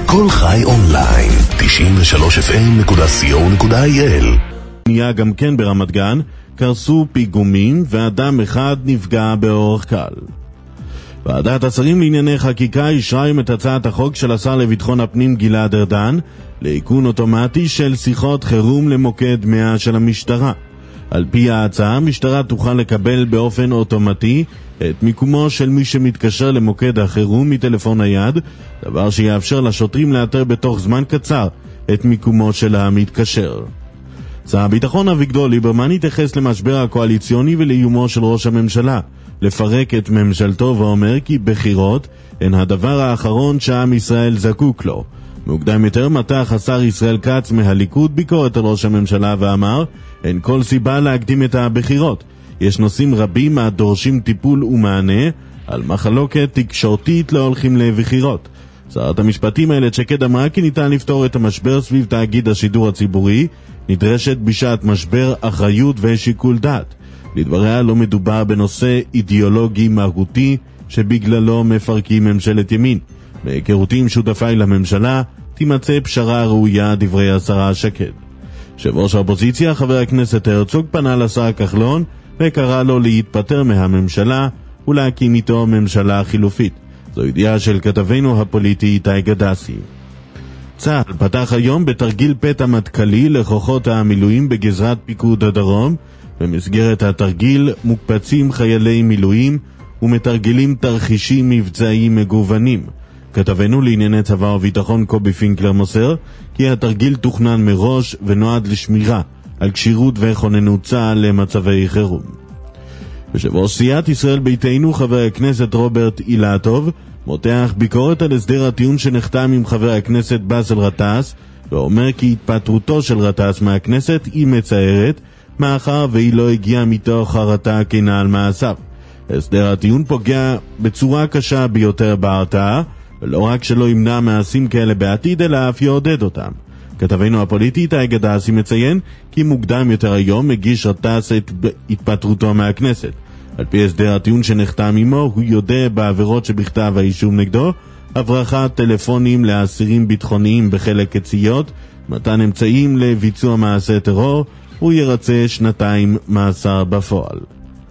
כל חי אונליין, 93fm.co.il. נהיה גם כן ברמת גן, קרסו פיגומים ואדם אחד נפגע באורח קל. ועדת השרים לענייני חקיקה אישרה היום את הצעת החוק של השר לביטחון הפנים גלעד ארדן לאיכון אוטומטי של שיחות חירום למוקד 100 של המשטרה. על פי ההצעה, המשטרה תוכל לקבל באופן אוטומטי את מיקומו של מי שמתקשר למוקד החירום מטלפון נייד, דבר שיאפשר לשוטרים לאתר בתוך זמן קצר את מיקומו של המתקשר. שר הביטחון אביגדור ליברמן התייחס למשבר הקואליציוני ולאיומו של ראש הממשלה לפרק את ממשלתו, ואומר כי בחירות הן הדבר האחרון שעם ישראל זקוק לו. מוקדם יותר מתח השר ישראל כץ מהליכוד ביקורת על ראש הממשלה ואמר, אין כל סיבה להקדים את הבחירות. יש נושאים רבים הדורשים טיפול ומענה, על מחלוקת תקשורתית לא הולכים לבחירות. שרת המשפטים איילת שקד אמרה כי ניתן לפתור את המשבר סביב תאגיד השידור הציבורי, נדרשת בשעת משבר אחריות ושיקול דעת. לדבריה לא מדובר בנושא אידיאולוגי מהותי שבגללו מפרקים ממשלת ימין. בהיכרותי עם שותפיי לממשלה תימצא פשרה ראויה, דברי השרה שקד. יושב ראש האופוזיציה חבר הכנסת הרצוג פנה לשר כחלון וקרא לו להתפטר מהממשלה ולהקים איתו ממשלה חילופית. זו ידיעה של כתבנו הפוליטי איתי גדסי. צה"ל פתח היום בתרגיל פתע מטכ"לי לכוחות המילואים בגזרת פיקוד הדרום. במסגרת התרגיל מוקפצים חיילי מילואים ומתרגלים תרחישים מבצעיים מגוונים. כתבנו לענייני צבא וביטחון קובי פינקלר מוסר כי התרגיל תוכנן מראש ונועד לשמירה על כשירות וכוננות צה"ל למצבי חירום. יושב ראש סיעת ישראל ביתנו חבר הכנסת רוברט אילטוב מותח ביקורת על הסדר הטיעון שנחתם עם חבר הכנסת באסל גטאס, ואומר כי התפטרותו של גטאס מהכנסת היא מצערת מאחר והיא לא הגיעה מתוך חרטה כנה על מעשיו. הסדר הטיעון פוגע בצורה קשה ביותר בהרתעה, ולא רק שלא ימנע מעשים כאלה בעתיד, אלא אף יעודד אותם. כתבנו הפוליטי איתי גדסי מציין כי מוקדם יותר היום מגיש גטאס את התפטרותו מהכנסת. על פי הסדר הטיעון שנחתם עמו, הוא יודע בעבירות שבכתב האישום נגדו, הברחת טלפונים לאסירים ביטחוניים בחלק קציות, מתן אמצעים לביצוע מעשה טרור, הוא ירצה 2 מאסר בפועל.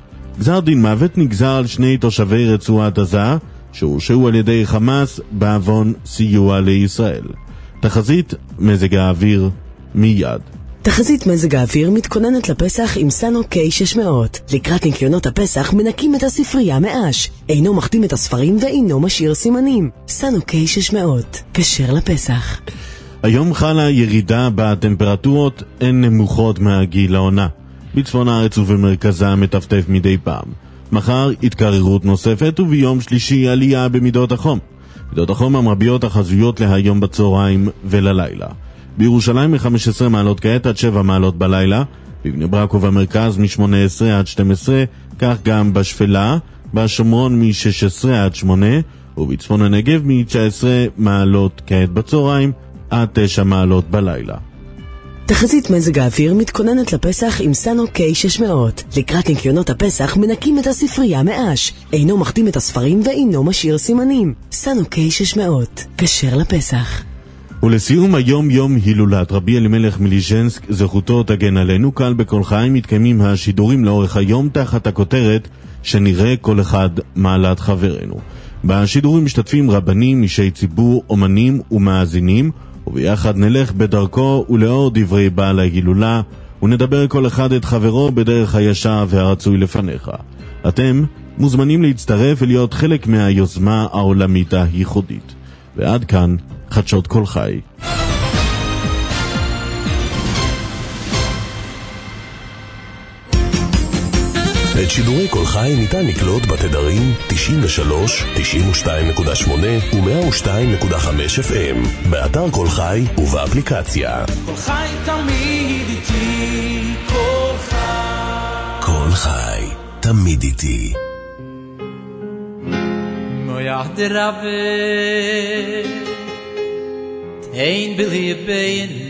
גזר דין מוות נגזר על 2 תושבי רצועת עזה שהורשעו על ידי חמאס בעוון סיוע לישראל. תחזית מזג האוויר מיד. תחזית מזג האוויר מתכוננת לפסח עם סאנו K600. לקראת ניקיונות הפסח מנקים את הספרייה מאש. אינו מחתים את הספרים ואינו משאיר סימנים. סאנו K600. כשר לפסח. היום חלה ירידה בטמפרטורות, הן נמוכות מהגיל העונה. בצפון הארץ ובמרכזה מטפטף מדי פעם. מחר התקררות נוספת וביום שלישי עלייה במידות החום. מידות החום המרביות החזויות להיום בצהריים וללילה. בירושלים מ-15 מעלות כעת עד 7 מעלות בלילה, בבני ברק ובמרכז מ-18 עד 12, כך גם בשפלה, בשומרון מ-16 עד 8, ובצפון הנגב מ-19 מעלות כעת בצהריים עד 9 מעלות בלילה. תחזית מזג האוויר מתכוננת לפסח עם סאנו K600. לקראת ניקיונות הפסח מנקים את הספרייה מאש. אינו מחתים את הספרים ואינו משאיר סימנים. סאנו K600. כשר לפסח. ולסיום, היום יום הילולת רבי אלימלך מליז'נסק, זכותו תגן עלינו. קהל בכל חי מתקיימים השידורים לאורך היום תחת הכותרת שנראה כל אחד מעלת חברנו. בשידורים משתתפים רבנים, אישי ציבור, אומנים ומאזינים, וביחד נלך בדרכו ולאור דברי בעל ההילולה, ונדבר כל אחד את חברו בדרך הישר והרצוי לפניך. אתם מוזמנים להצטרף ולהיות חלק מהיוזמה העולמית הייחודית. ועד כאן חדשות כל חי. את שידורי כל חי ניתן לקלוט בתדרים 93, 92.8 ו-102.5 FM, באתר כל חי ובאפליקציה. כל חי תמיד איתי, כל חי. כל חי תמיד איתי. מויח דרבה, תהין בליבנו.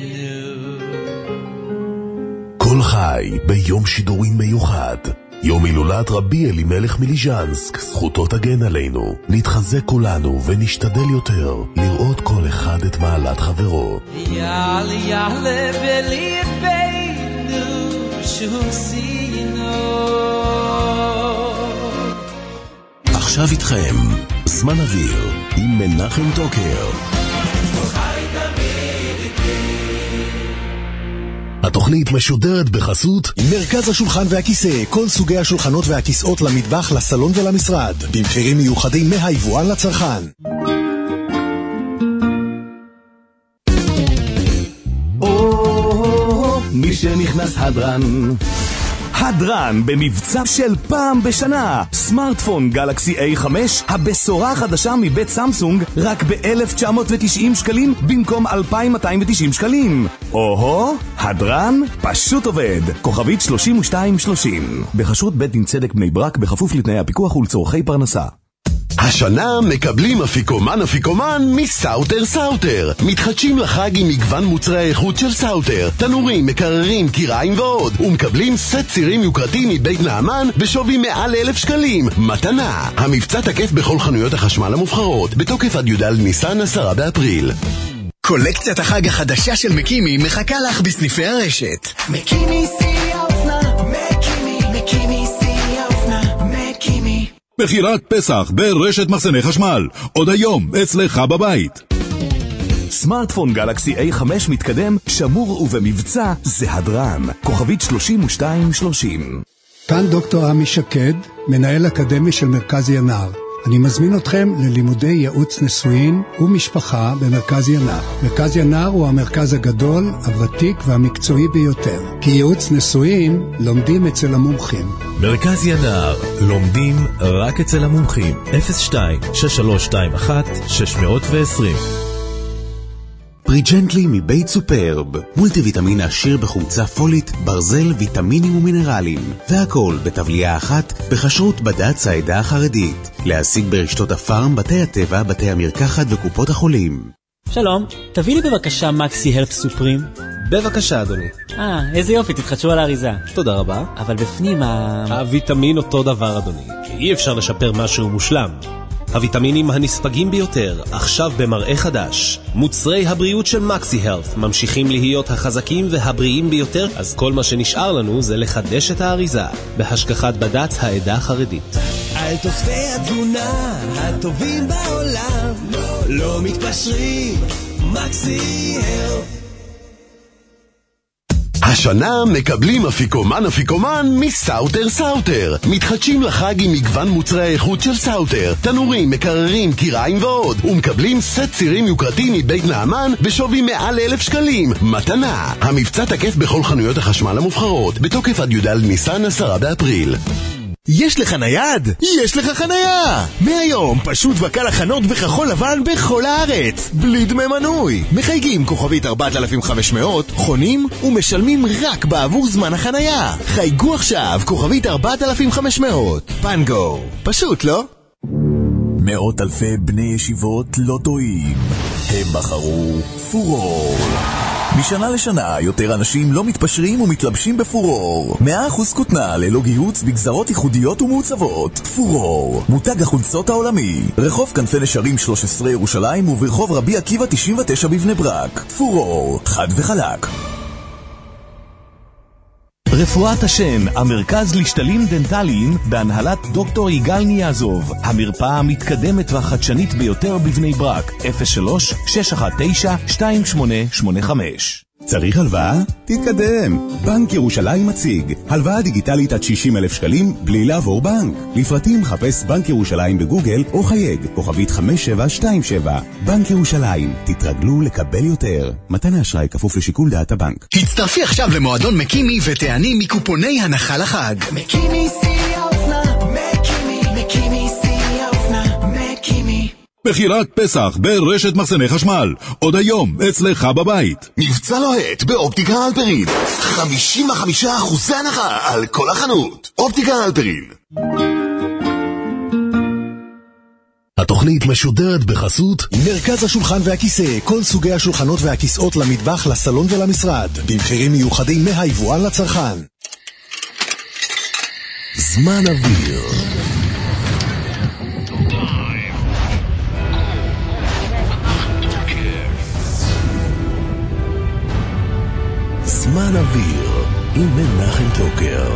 כל חי ביום שידורים מיוחד. יום הילולת רבי אלימלך מליז'נסק, זכותו תגן עלינו. נתחזק כולנו ונשתדל יותר לראות לראות כל אחד את מעלת חברו. יאללה יאללה בליבנו שעשינו. עכשיו איתכם זמן אוויר עם מנחם טוקר. התוכנית משודרת בחסות מרכז השולחן והכיסא, כל סוגי השולחנות והכיסאות למטבח, לסלון ולמשרד, במחירים מיוחדים מהיבואן לצרכן. מי שנכנס הדרן. הדרן במבצע של פעם בשנה. סמארטפון גלקסי A5, הבשורה החדשה מבית סמסונג, רק ב-1990 שקלים במקום 2,290 שקלים. הדרן פשוט עובד. כוכבית 3230. בחסות בית דין צדק בני ברק, בכפוף לתנאי הפיקוח ולצורכי פרנסה. השנה מקבלים אפיקומן מסאוטר סאוטר. מתחדשים לחג עם מגוון מוצרי האיכות של סאוטר, תנורים, מקררים, קיריים ועוד, ומקבלים סט צירים יוקרתי מבית נעמן בשווי מעל 1,000 שקלים. מתנה. המבצע תקף בכל חנויות החשמל המובחרות, בתוקף עד י"ד ניסן 10 באפריל. קולקציית החג החדשה של מקימי מחכה לך בסניפי הרשת. מקימי שיא האופנה, מקימי שיא האופנה, מקימי. בחירת פסח ברשת מחסני חשמל, עוד היום אצלך בבית. סמארטפון גלקסי A5 מתקדם, שמור ובמבצע, זה הדרן. כוכבית 3230. כאן דוקטור עמי שקד, מנהל אקדמי של מרכז ינר. אני מזמין אתכם ללימודי ייעוץ נישואין ומשפחה במרכז ינר. מרכז ינר הוא המרכז הגדול, הוותיק והמקצועי ביותר. כי ייעוץ נישואין לומדים אצל המומחים. מרכז ינר, לומדים רק אצל המומחים. 02-6321-620. פריג'נטלי מבית סופרב, מולטי ויטמין עשיר בחומצה פולית, ברזל, ויטמינים ומינרלים, והכל בתבליעה אחת בכשרות בד"ץ העדה החרדית. להשיג ברשתות הפארם, בתי הטבע, בתי המרקחת וקופות החולים. שלום, תביא לי בבקשה מקסי הלף סופרים. בבקשה אדוני. איזה יופי, תתחדשו על האריזה. תודה רבה. אבל בפנים הוויטמין אותו דבר אדוני. אי אפשר לשפר משהו מושלם. הוויטמינים הנספגים ביותר, עכשיו במראה חדש. מוצרי הבריאות של מקסי הלף ממשיכים להיות החזקים והבריאים ביותר, אז כל מה שנשאר לנו זה לחדש את האריזה, בהשגחת בד"ץ העדה החרדית. על תוספי התזונה הטובים בעולם, לא מתפשרים, מקסי הלף. השנה מקבלים אפיקומן מסאוטר סאוטר. מתחדשים לחג עם מגוון מוצרי האיכות של סאוטר, תנורים, מקררים, קיריים ועוד, ומקבלים סט צירים יוקרתי מבית נעמן בשווי מעל 1,000 שקלים. מתנה. המבצע תקף בכל חנויות החשמל המובחרות, בתוקף עד י"ד ניסן 10 באפריל. יש לך נייד? יש לך חנייה! מהיום פשוט וקל החנות בכחול לבן בכל הארץ, בלי דמי מנוי. מחייגים כוכבית 4500, חונים ומשלמים רק בעבור זמן החנייה. חייגו עכשיו כוכבית 4500. פנגו. פשוט, לא? מאות אלפי בני ישיבות לא טועים. הם בחרו פורור. משנה לשנה יותר אנשים לא מתפשרים ומתלבשים בפורור. 100% כותנה ללא גיהוץ בגזרות ייחודיות ומעוצבות. פורור, מותג החולצות העולמי. רחוב כנפי נשרים 13 ירושלים וברחוב רבי עקיבא 99 בבני ברק. פורור, חד וחלק. רפואת השן, המרכז לשתלים דנטליים בהנהלת דוקטור יגאל ניאזוב. המרפאה המתקדמת והחדשנית ביותר בבני ברק. 03-619-2885. צריך הלוואה? תתקדם. בנק ירושלים מציג הלוואה דיגיטלית עד 60,000 שקלים בלי לעבור בנק. לפרטים חפש בנק ירושלים בגוגל או חייג כוכבית 5727. בנק ירושלים, תתרגלו לקבל יותר. מתן האשראי כפוף לשיקול דעת הבנק. הצטרפי עכשיו למועדון מקימי ותעני מקופוני הנחה לחג. מקימי שיא האופנה, מקימי שיא האופנה, מקימי. בחירת פסח ברשת מחסני חשמל, עוד היום אצלך בבית. מבצע לוהט באופטיקה הלפרין, 55% הנחה על כל החנות. אופטיקה הלפרין. התוכנית משודרת בחסות מרכז השולחן והכיסא, כל סוגי השולחנות והכיסאות למטבח, לסלון ולמשרד, במחירים מיוחדים מהיבואן לצרכן. זמן אוויר. זמן אוויר עם מנחם טוקר.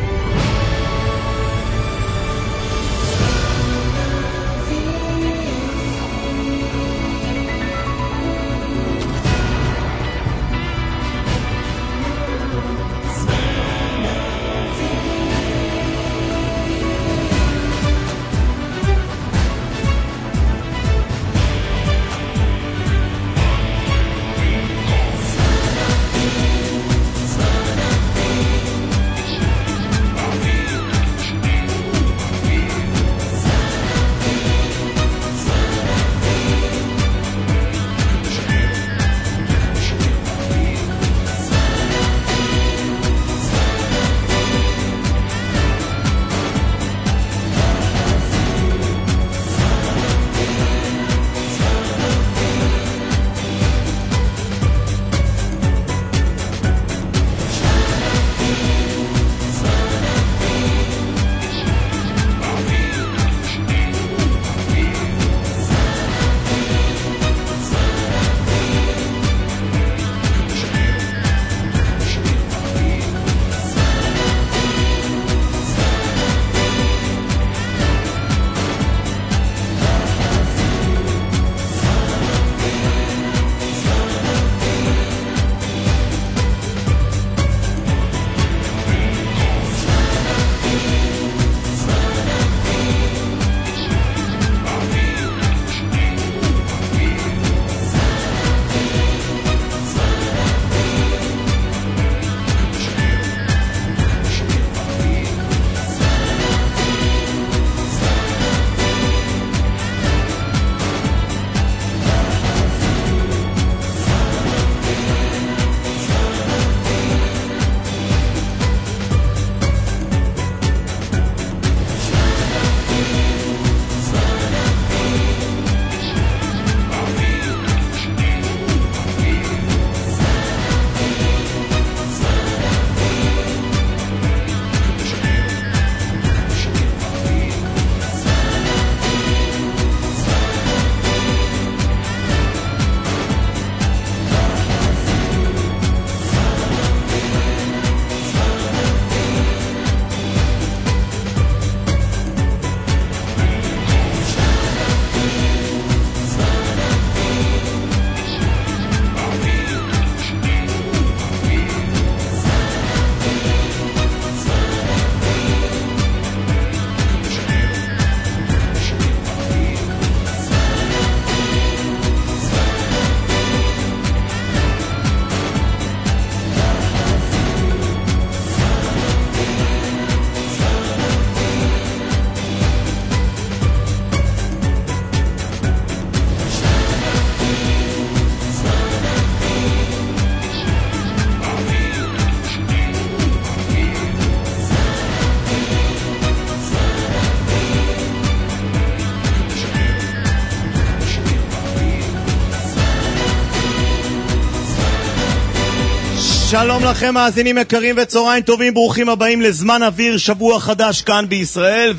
שלום לכם מאזינים יקרים וצהריים טובים, ברוכים הבאים לזמן אוויר, שבוע חדש כאן בישראל,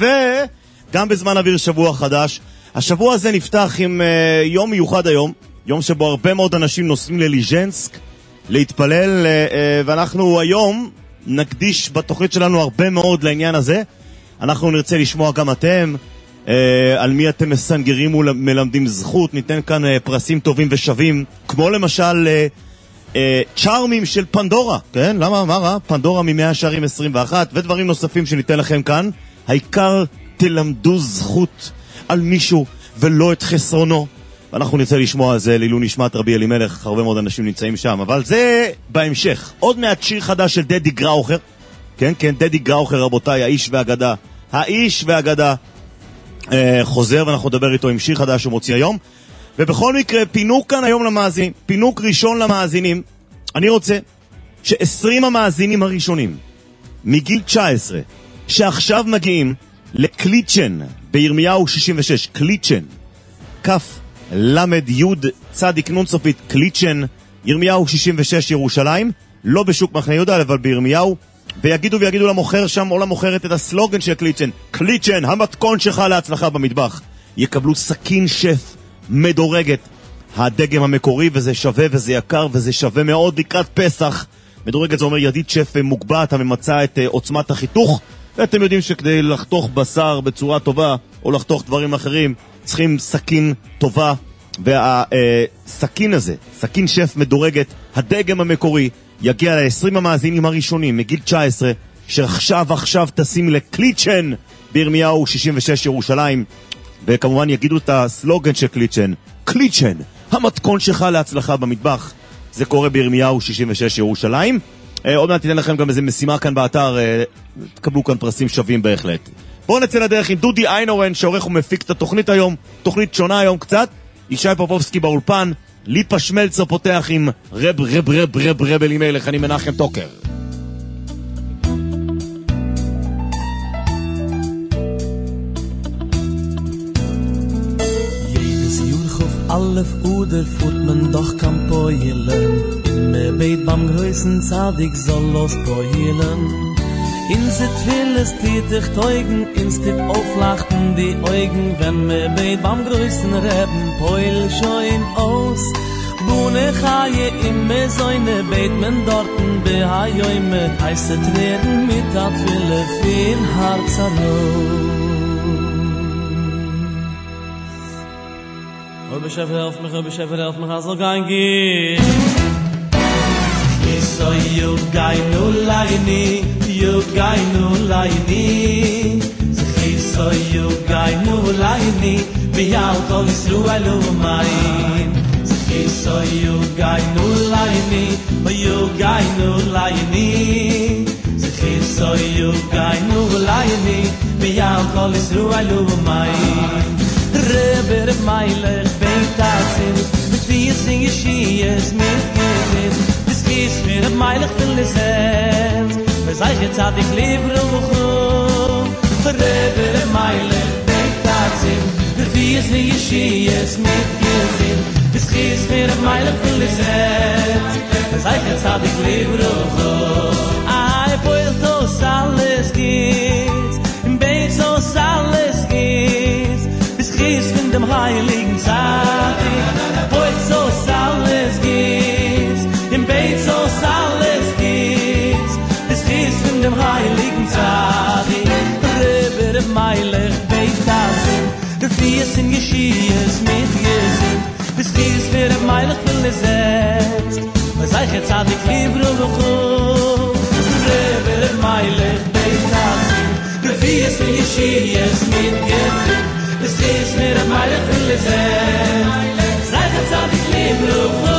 וגם בזמן אוויר שבוע חדש. השבוע הזה נפתח עם יום מיוחד היום, יום שבו הרבה מאוד אנשים נוסעים לליז'נסק להתפלל, ואנחנו היום נקדיש בתוכנית שלנו הרבה מאוד לעניין הזה. אנחנו נרצה לשמוע גם אתם, על מי אתם מסנגרים ומלמדים זכות. ניתן כאן פרסים טובים ושווים, כמו למשל צ'ארמים של פנדורה, כן? למה? מה רע? פנדורה ממאה שערים 21 ודברים נוספים שניתן לכם כאן. העיקר תלמדו זכות על מישהו ולא את חסרונו, ואנחנו נרצה לשמוע על זה לעילוי נשמת רבי אלימלך. הרבה מאוד אנשים נמצאים שם, אבל זה בהמשך. עוד מעט שיר חדש של דדי גראוכר, כן, כן, דדי גראוכר רבותיי, האיש והאגדה, האיש והאגדה חוזר, ואנחנו נדבר איתו עם שיר חדש שהוא מוציא היום. ובכל מקרה, פינוק כאן היום למאזינים, פינוק ראשון למאזינים. אני רוצה ש20 המאזינים הראשונים מגיל 19 שעכשיו מגיעים לקליצ'ן בירמיהו 66, קליצ'ן, כף למד יוד צדיק נון סופית, קליצ'ן, ירמיהו 66 ירושלים, לא בשוק מחנה יהודה אבל בירמיהו, ויגידו למוכר שם או למוכרת את הסלוגן של קליצ'ן, קליצ'ן, המתכון שלך להצלחה במטבח. יקבלו סכין שף מדורגת, הדגם המקורי, וזה שווה וזה יקר וזה שווה מאוד לקראת פסח. מדורגת זה אומר ידית שף מוגבעת הממצא את עוצמת החיתוך, ואתם יודעים שכדי לחתוך בשר בצורה טובה או לחתוך דברים אחרים צריכים סכין טובה, והסכין הזה, סכין שף מדורגת, הדגם המקורי, יגיע ל-20 המאזינים הראשונים מגיל 19 שעכשיו תשים לקליצ'ן בירמיהו 66 ירושלים, וכמובן יגידו את הסלוגן של קליצ'ן, קליצ'ן, המתכון שלך להצלחה במטבח. זה קורה בירמיהו 66 ירושלים. עוד מעט תיתן לכם גם איזה משימה כאן באתר, תקבלו כאן פרסים שווים בהחלט. בואו נצא לדרך עם דודי איינורן שעורך ומפיק את התוכנית היום, תוכנית שונה היום קצת. ישי פופובסקי באולפן, ליפה שמלצר פותח עם רב אלימלך, אני מנחם טוקר. Alef Uder fuhrt man doch kann poilen. Immer beit beim größten Zadig soll los poilen. In sit vieles tätig teugen, in sit auflachten die Augen, wenn mir beit beim größten Reben poil schoin aus. Bune chaye immer soine beit men dorten behayoime, heißet werden mit der Fülle viel Harzaro. Beschefer help me, also gang geht. Ich so you guy no laini, you guy no laini. Ich so you guy no laini, wie alcohol is rualo mein. Ich so you guy no laini, you guy no laini. Ich so you guy no laini, wie alcohol is rualo mein. Rebber meiler beitatzen, mit wie singe Schies mit Gesind. Das gießt mir meiler verlesen, was ich jetzt hat ich lieber hoch. Rebber meiler beitatzen, mit wie singe Schies mit Gesind. Das gießt mir meiler verlesen, was ich jetzt hat ich lieber hoch. Ai poiltos alles geht, im Beit so alles geht. Gieß von dem heiligen Zadig, heute so alles geht's, im Beit so alles geht's, es gieß von dem heiligen Zadig, Rebbe Meiler Beitasen, der Fies in Geschies mit Gesind, es gieß für den Meiler verletzt, was ich jetzt Zadig lieber und Rebbe Meiler Beitasen, der Fies in Geschies mit Gesind. Es ist mir ein Meile für die Zeit, seit jetzt hab ich Leben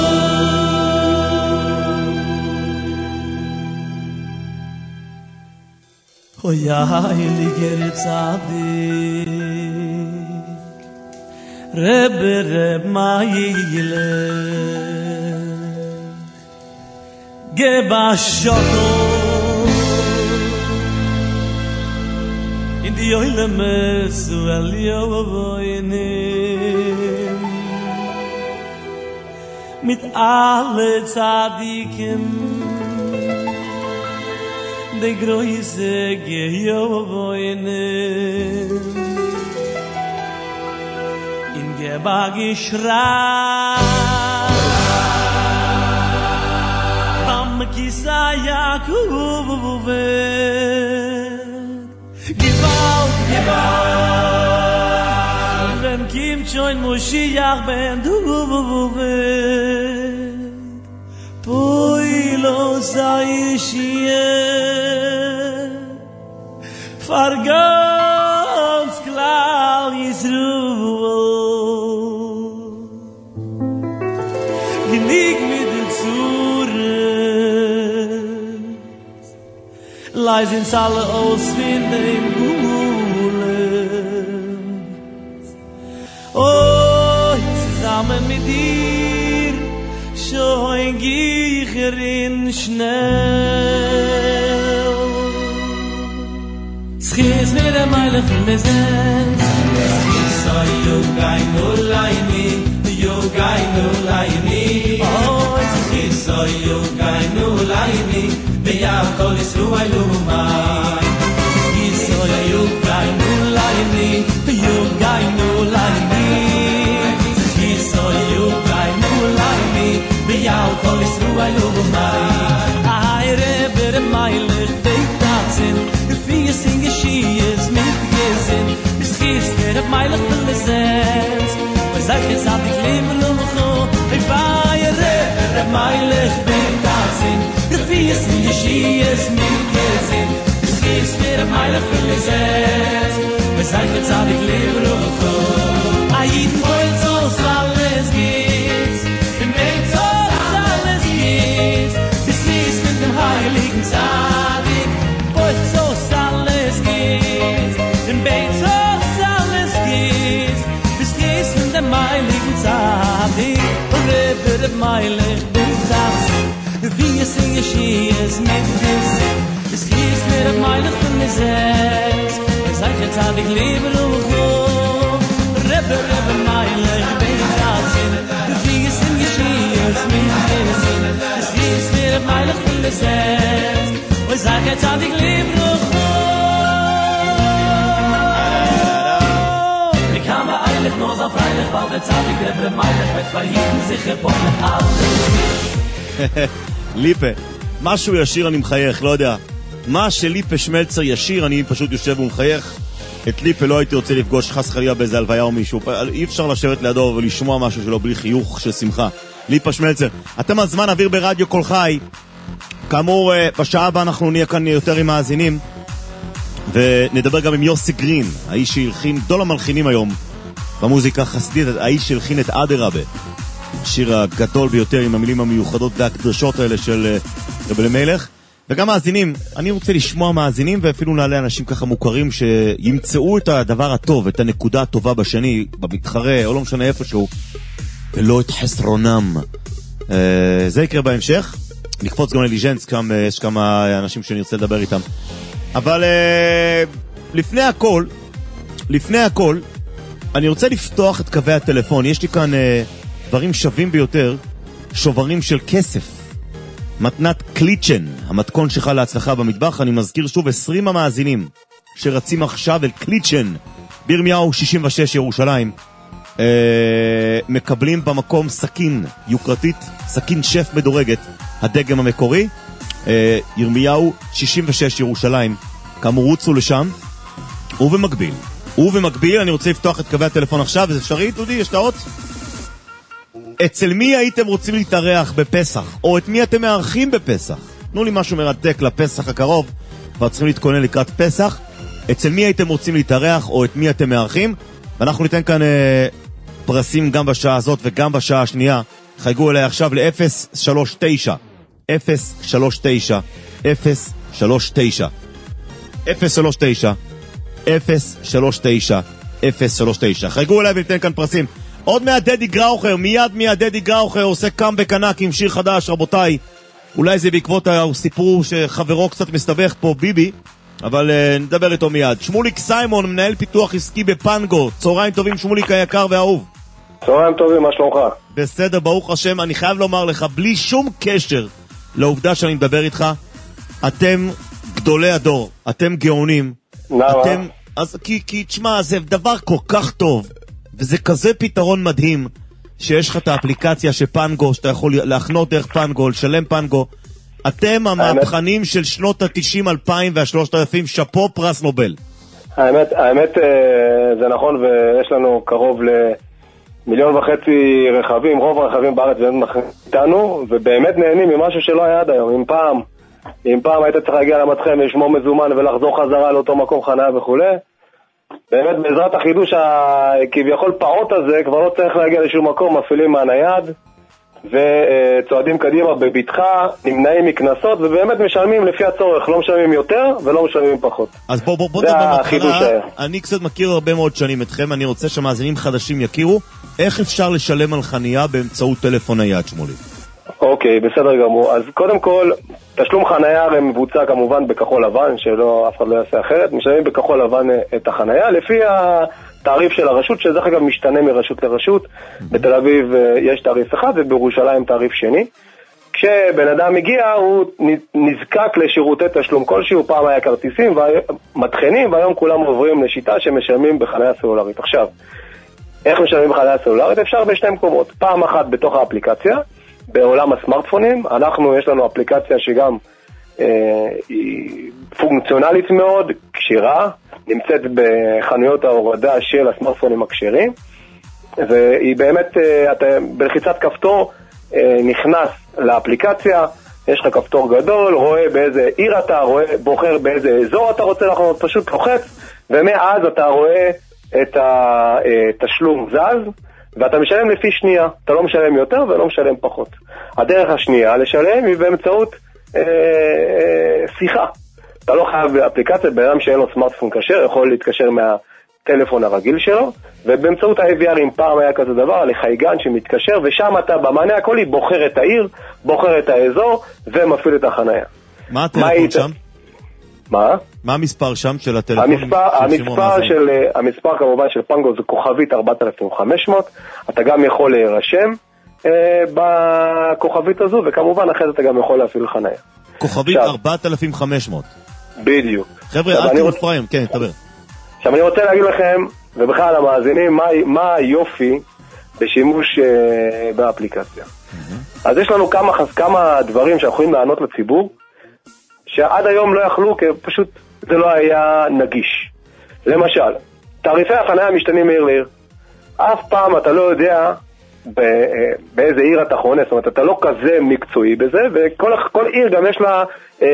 oh ja, heiliger Zadig, Rebbe Meile, Geba Schotto, in die Eule Messu Eliovoinem mit alle Tzadikim de Größe Gehovoinem in Geba Geschrei Bam Kisa Yakuven Gewalt, wenn Kim schon Moshiach ben du Poilo Saishie Fargans Klal Yisruel Genig mit den Zuren Leis ins alle ausfinden im Gulen Oh, zusammen mit dir schon gicherin schnell Schiss mir der Meile von der Sens Schiss so you gai no laini You gai no laini Oh, schiss so you gai no laini Be'akol isru alumai Schiss so you gai no laini You gai no laini Schiss so you gai no laini Be'akol isru alumai es mir schie es mir gesehen es ist mir meine Felicität wir sagen jetzt hab ich lebe doch ein wollt so alles geht im Weg so alles geht bis ist mit dem heiligen Sadik wollt so alles geht im Weg so alles geht bis ist mit dem heiligen Sadik River of my life wie es in Geschies mit es fließt mir auf meine Felicität es sagt jetzt hab ich lebe noch River of my life wie es in Geschies mit es fließt mir auf meine Felicität es sagt jetzt hab ich lebe noch ich kann mir eigentlich nur so freilich weil jetzt hab ich River of my life mit verhielten sich geboren alles ליפה, משהו ישיר אני מחייך, לא יודע. מה שליפה שמלצר ישיר, אני פשוט יושב ומחייך. את ליפה לא הייתי רוצה לפגוש חס חלילה באיזה הלוויה או מישהו. אי אפשר לשבת לידו ולשמוע משהו שלו בלי חיוך של שמחה. ליפה שמלצר, אתם הזמן אוויר ברדיו כל חי. כאמור, בשעה הבאה אנחנו נהיה כאן יותר עם מאזינים. ונדבר גם עם יוסי גרין, האיש שהלחין גדול המלחינים היום במוזיקה חסדית, האיש שהלחין את אדרבה. השיר הגדול ביותר עם המילים המיוחדות והקדושות האלה של רבי אלימלך. וגם מאזינים, אני רוצה לשמוע מאזינים ואפילו נעלה אנשים ככה מוכרים שימצאו את הדבר הטוב, את הנקודה הטובה בשני, במתחרה או לא משנה איפשהו, ולא את חסרונם. זה יקרה בהמשך. נקפוץ גם לליז'נסק, יש כמה אנשים שאני רוצה לדבר איתם. אבל לפני הכל, אני רוצה לפתוח את קווי הטלפון. יש לי כאן דברים שווים ביותר, שוברים של כסף. מתנת קליצ'ן, המתכון שלך להצלחה במטבח. אני מזכיר שוב 20 המאזינים שרצים עכשיו אל קליצ'ן בירמיהו 66 ירושלים, מקבלים במקום סכין יוקרתית, סכין שף מדורגת, הדגם המקורי. ירמיהו 66 ירושלים, כאמור רוצו לשם. ובמקביל אני רוצה לפתוח את קווי הטלפון עכשיו. זה אפשרי, דודי? יש תאות? אצל מי הייתם רוצים להתארח בפסח? או את מי אתם מארחים בפסח? תנו לי משהו מרתק לפסח הקרוב, כבר צריכים להתכונן לקראת פסח. אצל מי הייתם רוצים להתארח או את מי אתם מארחים? ואנחנו ניתן כאן פרסים גם בשעה הזאת וגם בשעה השנייה. חייגו אליי עכשיו ל-039 039 039 039 039 039. חייגו אליי וניתן כאן פרסים. עוד מהדדי גראוכר, מיד מהדדי גראוכר עושה קאמבק ענק עם שיר חדש, רבותיי. אולי זה בעקבות הסיפור שחברו קצת מסתבך פה, ביבי, אבל נדבר איתו מיד. שמוליק סיימון, מנהל פיתוח עסקי בפנגו. צהריים טובים, שמוליק היקר והאהוב. צהריים טובים, מה שלומך? בסדר, ברוך השם. אני חייב לומר לך, בלי שום קשר לעובדה שאני מדבר איתך, אתם גדולי הדור, אתם גאונים. למה? כי תשמע, זה דבר כל כך טוב, וזה כזה פתרון מדהים, שיש לך את האפליקציה של פנגו, שאתה יכול להכנות דרך פנגו, לשלם פנגו. אתם המהפכנים של שנות ה-90, 2000 וה-3000, שפו פרס נובל. האמת זה נכון, ויש לנו קרוב ל1.5 מיליון רכבים, רוב הרכבים בארץ איתנו, ובאמת נהנים ממשהו שלא היה עד היום. אם פעם היית צריך להגיע למתחם, לשמור מזומן ולחזור חזרה לאותו מקום חניה וכו'. באמת בעזרת החידוש כביכול פעוט הזה, כבר לא צריך להגיע לשום מקום, מפעילים מהנייד וצועדים קדימה בביטחה, נמנעים מכנסות, ובאמת משלמים לפי הצורך, לא משלמים יותר ולא משלמים פחות. אז בוא נדבר בהתחלה. אני קצת מכיר הרבה מאוד שנים אתכם, אני רוצה שמאזינים חדשים יכירו איך אפשר לשלם על חנייה באמצעות טלפון נייד, שמולי. אוקיי, בסדר גמור. אז קודם כל, תשלום חנייה הרי מבוצע כמובן בכחול לבן, שלא אף אחד לא יעשה אחרת. משלמים בכחול לבן את החנייה לפי התעריף של הרשות, שזה אגב משתנה מרשות לרשות. בתל אביב יש תעריף אחד ובירושלים תעריף שני. כשבן אדם מגיע הוא נזקק לשירותי תשלום כלשהו, פעם היה כרטיסים ומתחנים, והיום כולם עוברים לשיטה שמשלמים בחנייה סלולרית. עכשיו, איך משלמים בחנייה סלולרית? אפשר בשני מקומות. פעם אחת בתוך האפליקציה, בעולם הסמארטפונים. יש לנו אפליקציה שגם היא פונקציונלית מאוד, קשירה, נמצאת בחנויות ההורדה של הסמארטפונים הקשירים, והיא באמת, אתה בלחיצת כפתור נכנס לאפליקציה, יש לך כפתור גדול, רואה באיזה עיר אתה, בוחר באיזה אזור אתה רוצה לחנות, פשוט לוחץ, ומאז אתה רואה את התשלום זז, ואתה משלם לפי שנייה, אתה לא משלם יותר ולא משלם פחות. הדרך השנייה לשלם היא באמצעות שיחה. אתה לא חייב באפליקציה, באדם שאין לו סמארטפון כשר, יכול להתקשר מהטלפון הרגיל שלו, ובאמצעות ה-AVR, אם פעם היה כזה דבר, לחייגן שמתקשר, ושם אתה במענה הקולי בוחר את העיר, בוחר את האזור, ומפעיל את החנייה. מה הטלפון שם? מה? מה המספר שם של הטלפון? המספר כמובן של פנגו זה כוכבית 4500, אתה גם יכול להירשם בכוכבית הזו, וכמובן אחרי זה אתה גם יכול להפעיל חנייה. כוכבית 4500. בדיוק. חבר'ה, אל תהיו פריים, כן, תדבר. עכשיו אני רוצה להגיד לכם, ובכלל המאזינים, מה היופי בשימוש באפליקציה. אז יש לנו כמה דברים שאנחנו יכולים לענות לציבור, שעד היום לא יכלו, כי פשוט זה לא היה נגיש. למשל, תעריפי החניה משתנים מעיר לעיר. אף פעם אתה לא יודע באיזה עיר אתה חונה, זאת אומרת, אתה לא כזה מקצועי בזה, וכל עיר גם יש לה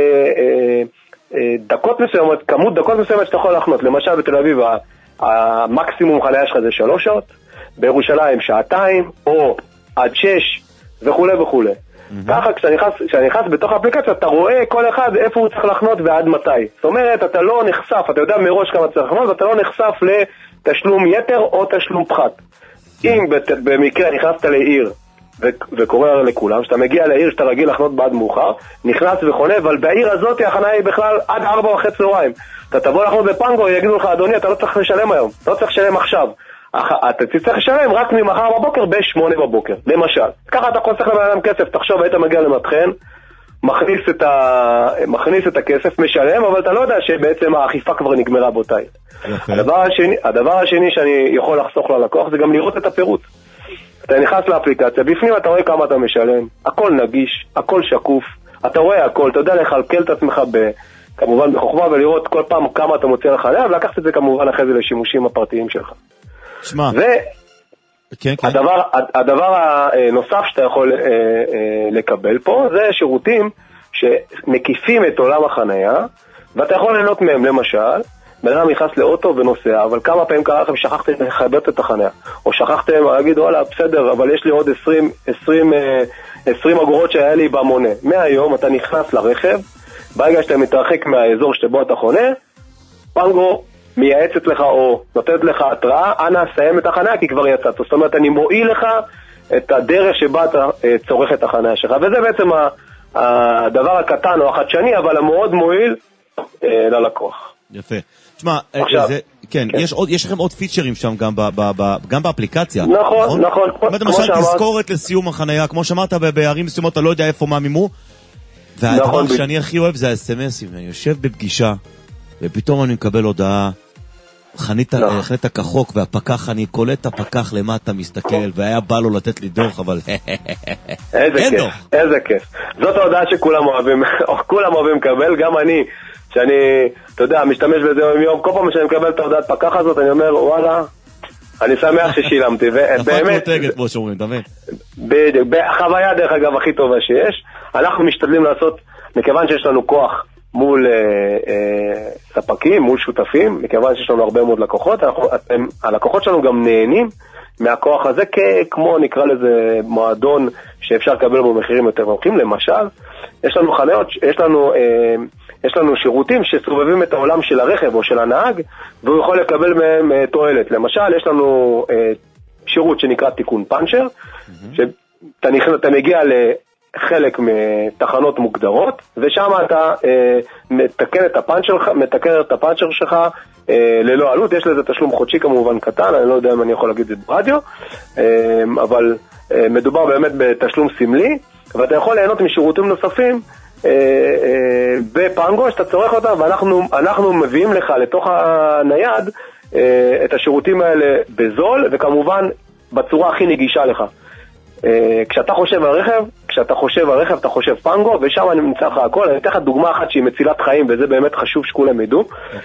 דקות מסוימות, כמות דקות מסוימת שאתה יכול לחנות. למשל, בתל אביב, המקסימום חניה שלך זה 3 שעות, בירושלים 2 או עד 6 וכו' וכו'. ככה כשאני נכנס בתוך האפליקציה אתה רואה כל אחד איפה הוא צריך לחנות ועד מתי. זאת אומרת, אתה לא נחשף, אתה יודע מראש כמה צריך לחנות, ואתה לא נחשף לתשלום יתר או תשלום פחת. אם במקרה נכנסת לעיר וקורא לכולם, שאתה מגיע לעיר שאתה רגיל לחנות בעד מאוחר, נכנס וחונה, אבל בעיר הזאת החניה היא בכלל עד 4:30 צהריים. אתה תבוא לחנות בפנגו, יגידו לך, אדוני, אתה לא צריך לשלם היום, אתה לא צריך לשלם עכשיו. אתה תצטרך לשלם רק ממחר בבוקר ב-8 בבוקר, למשל. ככה אתה חוסך לבן אדם כסף, תחשוב, היית מגיע למטחן, מכניס את הכסף, משלם, אבל אתה לא יודע שבעצם האכיפה כבר נגמרה באותה. הדבר השני שאני יכול לחסוך ללקוח זה גם לראות את הפירוט. אתה נכנס לאפליקציה, בפנים אתה רואה כמה אתה משלם, הכל נגיש, הכל שקוף, אתה רואה הכל, אתה יודע לחלקל את עצמך כמובן בחוכמה ולראות כל פעם כמה אתה מוצא לך עליה, ולקחת את זה כמובן אחרי זה לשימושים הפרטיים שלך. שמה. הדבר הנוסף שאתה יכול לקבל פה זה שירותים שמקיפים את עולם החנייה, ואתה יכול ליהנות מהם. למשל, בן אדם נכנס לאוטו ונוסע, אבל כמה פעמים קרה לכם שכחתם לחבר את החנייה, או שכחתם להגיד וואלה בסדר, אבל יש לי עוד 20 אגורות שהיה לי במונה. מהיום אתה נכנס לרכב, ברגע שאתה מתרחק מהאזור שבו אתה חונה, פנגו מייעצת לך או נותנת לך התראה, אנא סיים את החניה כי כבר יצאת. זאת אומרת, אני מועיל לך את הדרך שבה אתה צורך את החניה שלך, וזה בעצם הדבר הקטן או החדשני, אבל המאוד מועיל ללקוח. יפה. תשמע, כן, יש לכם עוד פיצ'רים שם גם באפליקציה. נכון. למשל, תזכורת לסיום החניה, כמו שאמרת, בערים מסוימות אתה לא יודע איפה מה מימו, והדבר שאני הכי אוהב זה ה-SMSים. אני יושב בפגישה, ופתאום אני מקבל הודעה, חנית כחוק, והפקח, אני קולט את הפקח למטה, מסתכל, והיה בא לו לתת לי דוח, אבל איזה כיף. זאת ההודעה שכולם אוהבים, כולם אוהבים לקבל, גם אני, שאני, אתה יודע, משתמש בזה יום, כל פעם שאני מקבל את ההודעת פקח הזאת, אני אומר, וואלה, אני שמח ששילמתי, ובאמת, בדיוק, החוויה דרך אגב הכי טובה שיש, אנחנו משתדלים לעשות, מכיוון שיש לנו כוח מול ספקים, מול שותפים, מכיוון שיש לנו הרבה מאוד לקוחות, הלקוחות שלנו גם נהנים מהכוח הזה, כמו נקרא לזה מועדון שאפשר לקבל בו מחירים יותר נוחים. למשל, יש לנו חניות, יש לנו שירותים שסובבים את העולם של הרכב או של הנהג, והוא יכול לקבל מהם תועלת. למשל, יש לנו שירות שנקרא תיקון פאנצ'ר, שאתה מגיע חלק מתחנות מוגדרות, ושם אתה מתקן את הפאנצ'ר שלך ללא עלות. יש לזה תשלום חודשי כמובן קטן, אני לא יודע אם אני יכול להגיד את זה ברדיו, אבל מדובר באמת בתשלום סמלי, ואתה יכול ליהנות משירותים נוספים בפנגו שאתה צורך אותם, ואנחנו מביאים לך לתוך הנייד את השירותים האלה בזול, וכמובן בצורה הכי נגישה לך. כשאתה חושב על רכב, אתה חושב פנגו, ושם אני נמצא לך הכל. אני אתן לך דוגמה אחת שהיא מצילת חיים, וזה באמת חשוב שכולם ידעו.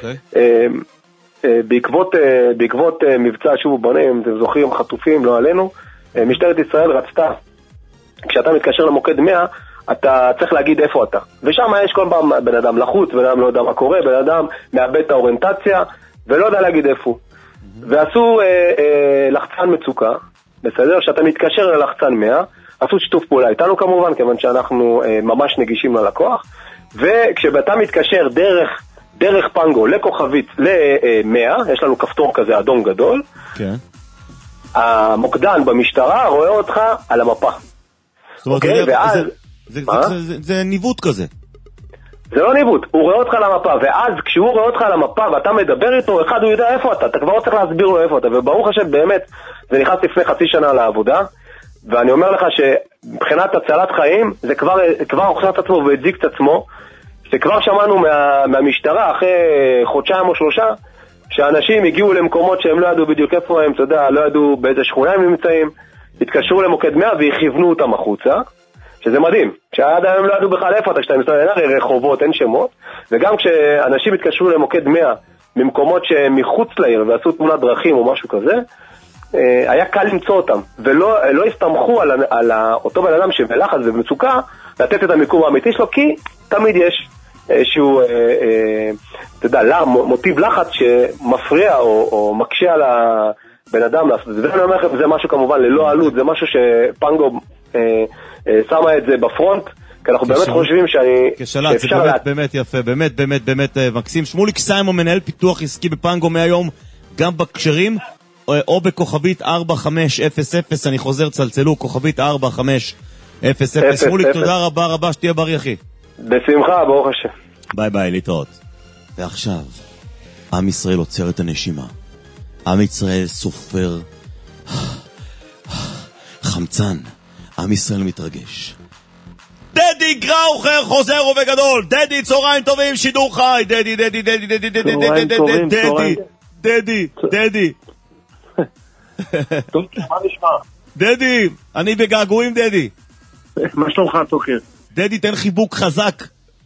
בעקבות מבצע שוב ובנים, אתם זוכרים, חטופים, לא עלינו, משטרת ישראל רצתה, כשאתה מתקשר למוקד 100, אתה צריך להגיד איפה אתה. ושם יש כל פעם בן אדם לחוץ, בן אדם לא יודע מה קורה, בן אדם מאבד את האוריינטציה, ולא יודע להגיד איפה. ועשו לחצן מצוקה, בסדר? שאתה מתקשר ללחצן 100, עשו שיתוף פעולה איתנו כמובן, כיוון שאנחנו ממש נגישים ללקוח, וכשאתה מתקשר דרך פנגו לכוכבית ל-100, יש לנו כפתור כזה אדום גדול, כן. המוקדן במשטרה רואה אותך על המפה. זאת אומרת, זה ניווט כזה. זה לא ניווט, הוא רואה אותך על המפה, ואז כשהוא רואה אותך על המפה ואתה מדבר איתו, אחד הוא יודע איפה אתה כבר לא צריך להסביר לו איפה אתה, וברוך השם באמת, זה נכנס לפני חצי שנה לעבודה, ואני אומר לך שמבחינת הצלת חיים, זה כבר הוכיח את עצמו והדזיק את עצמו, שכבר שמענו מהמשטרה אחרי חודשיים או 3, שאנשים הגיעו למקומות שהם לא ידעו בדיוק איפה הם, אתה יודע, לא ידעו באיזה שכונה הם נמצאים, התקשרו למוקד 100 והכיוונו אותם החוצה, שזה מדהים, שעד היום לא ידעו בכלל איפה אתה, כשאתה מסתכל, אין הרי רחובות, אין שמות, וגם כשאנשים התקשרו למוקד 100 ממקומות שמחוץ לעיר ועשו תמונת דרכים או משהו כזה, היה קל למצוא אותם, ולא הסתמכו על אותו בן אדם שבלחץ ובמצוקה, לתת את המיקום האמיתי שלו, כי תמיד יש איזשהו, אתה יודע, מוטיב לחץ שמפריע או מקשה על הבן אדם לעשות את זה. ואני אומר לכם, זה משהו כמובן ללא עלות, זה משהו שפנגו שמה את זה בפרונט, כי אנחנו באמת חושבים כשלט, זה באמת יפה, באמת מקסים. שמוליק סיימון, מנהל פיתוח עסקי בפנגו מהיום, גם בקשרים, או בכוכבית 4500, אני חוזר, צלצלו, כוכבית 4500. שמוליק, תודה רבה, שתהיה בריא אחי. בשמחה, ברוך השם. ביי ביי, להתראות. ועכשיו, עם ישראל עוצר את הנשימה. עם ישראל סופר חמצן. עם ישראל מתרגש. דדי גראוכר חוזר ובגדול. דדי, צהריים טובים, שידור חי. דדי. טוב, מה נשמע? דדי, אני בגעגועים דדי. מה שלומך תוקר? דדי, תן חיבוק חזק.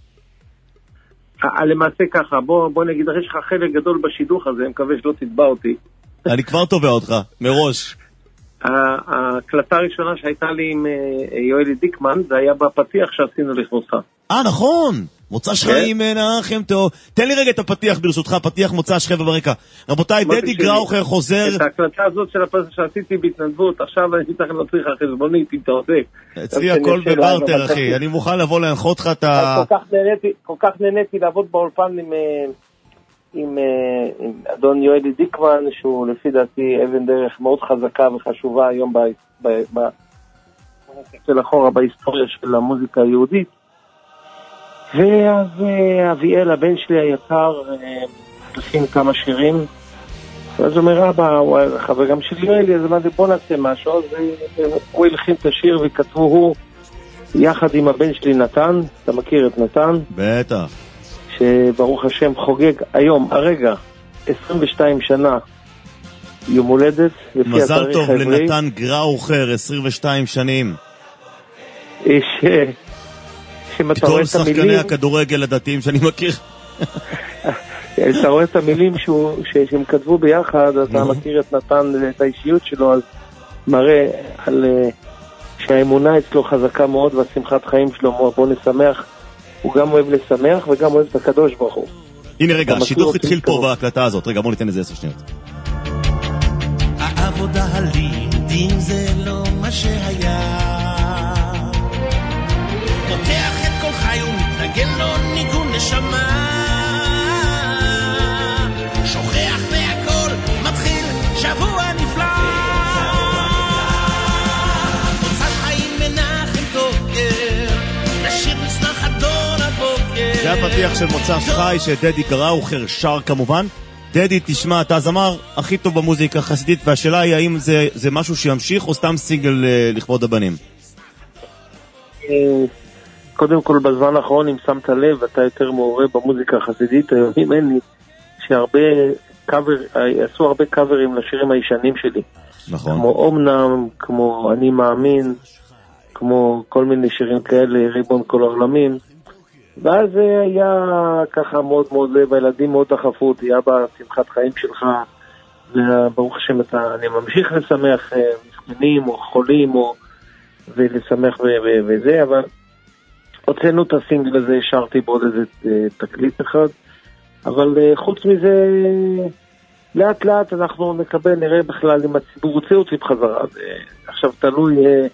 למעשה ככה, בוא נגיד, יש לך חלק גדול בשידוך הזה, אני מקווה שלא תתבע אותי. אני כבר תובע אותך, מראש. ההקלטה הראשונה שהייתה לי עם יואלי דיקמן, זה היה בפתיח שעשינו לכבודך. נכון, מוצא שחיים מנחם טוב. תן לי רגע את הפתיח ברשותך, פתיח מוצא שחי ברקע. רבותיי, דדי גראוכר חוזר. את ההקלטה הזאת של הפסק שעשיתי בהתנדבות, עכשיו אני צריך להוציא לך חשבונית אם אתה רוצה. אצלי הכל בברטר אחי, אני מוכן לבוא להנחות לך את ה... כל כך נהניתי לעבוד באולפן עם אדון יואלי דיקמן, שהוא לפי דעתי אבן דרך מאוד חזקה וחשובה היום של אחורה בהיסטוריה של המוזיקה היהודית. ואז אביאל, הבן שלי היקר, עושים כמה שירים, ואז הוא אומר, אבא, הוא חבר גם של יואלי, אז אמרתי, בוא נעשה משהו, אז הוא הלחין את השיר וכתבו הוא יחד עם הבן שלי נתן, אתה מכיר את נתן? בטח. שברוך השם חוגג היום, הרגע, 22 שנה יום הולדת. מזל טוב לנתן גראוכר, 22 שנים. גדול שחקני הכדורגל הדתיים שאני מכיר. אתה רואה את המילים שהם כתבו ביחד, אתה מכיר את נתן, את האישיות שלו, אז מראה על שהאמונה אצלו חזקה מאוד והשמחת חיים שלו, בוא נשמח. הוא גם אוהב לשמח וגם אוהב את הקדוש ברוך הוא. הנה רגע, השידוך התחיל פה בהקלטה הזאת. רגע, בוא ניתן איזה 10 שניות. העבודה הלימודים זה לא מה שהיה, פותח את כל חי ומתנגן לו ניגון נשמה, שוכח מהכל, מתחיל שבוע נפלא, מוצא חיים מנחם טוקר, לשיר מצנח אדון הבוקר. זה הפתיח של מוצא חי שדדי גראוכר שר כמובן. דדי, תשמע, אתה הזמר הכי טוב במוזיקה החסידית, והשאלה היא האם זה משהו שימשיך או סתם סינגל לכבוד הבנים? קודם כל, בזמן האחרון, אם שמת לב, אתה יותר מעורה במוזיקה החסידית, היום אין לי שהרבה עשו הרבה קאברים לשירים הישנים שלי. נכון. כמו אומנם, כמו אני מאמין, כמו כל מיני שירים כאלה, ריבון כל העולמים. ואז זה היה ככה מאוד מאוד לב, הילדים מאוד דחפו אותי, אבא, שמחת חיים שלך, וברוך השם אני ממשיך לשמח מסכנים או חולים ולשמח וזה, אבל הוצאנו את הסינגל הזה, השארתי בעוד איזה תקליט אחד, אבל חוץ מזה, לאט לאט אנחנו נקבל, נראה בכלל אם הציבור רוצה אותי בחזרה. עכשיו תלוי,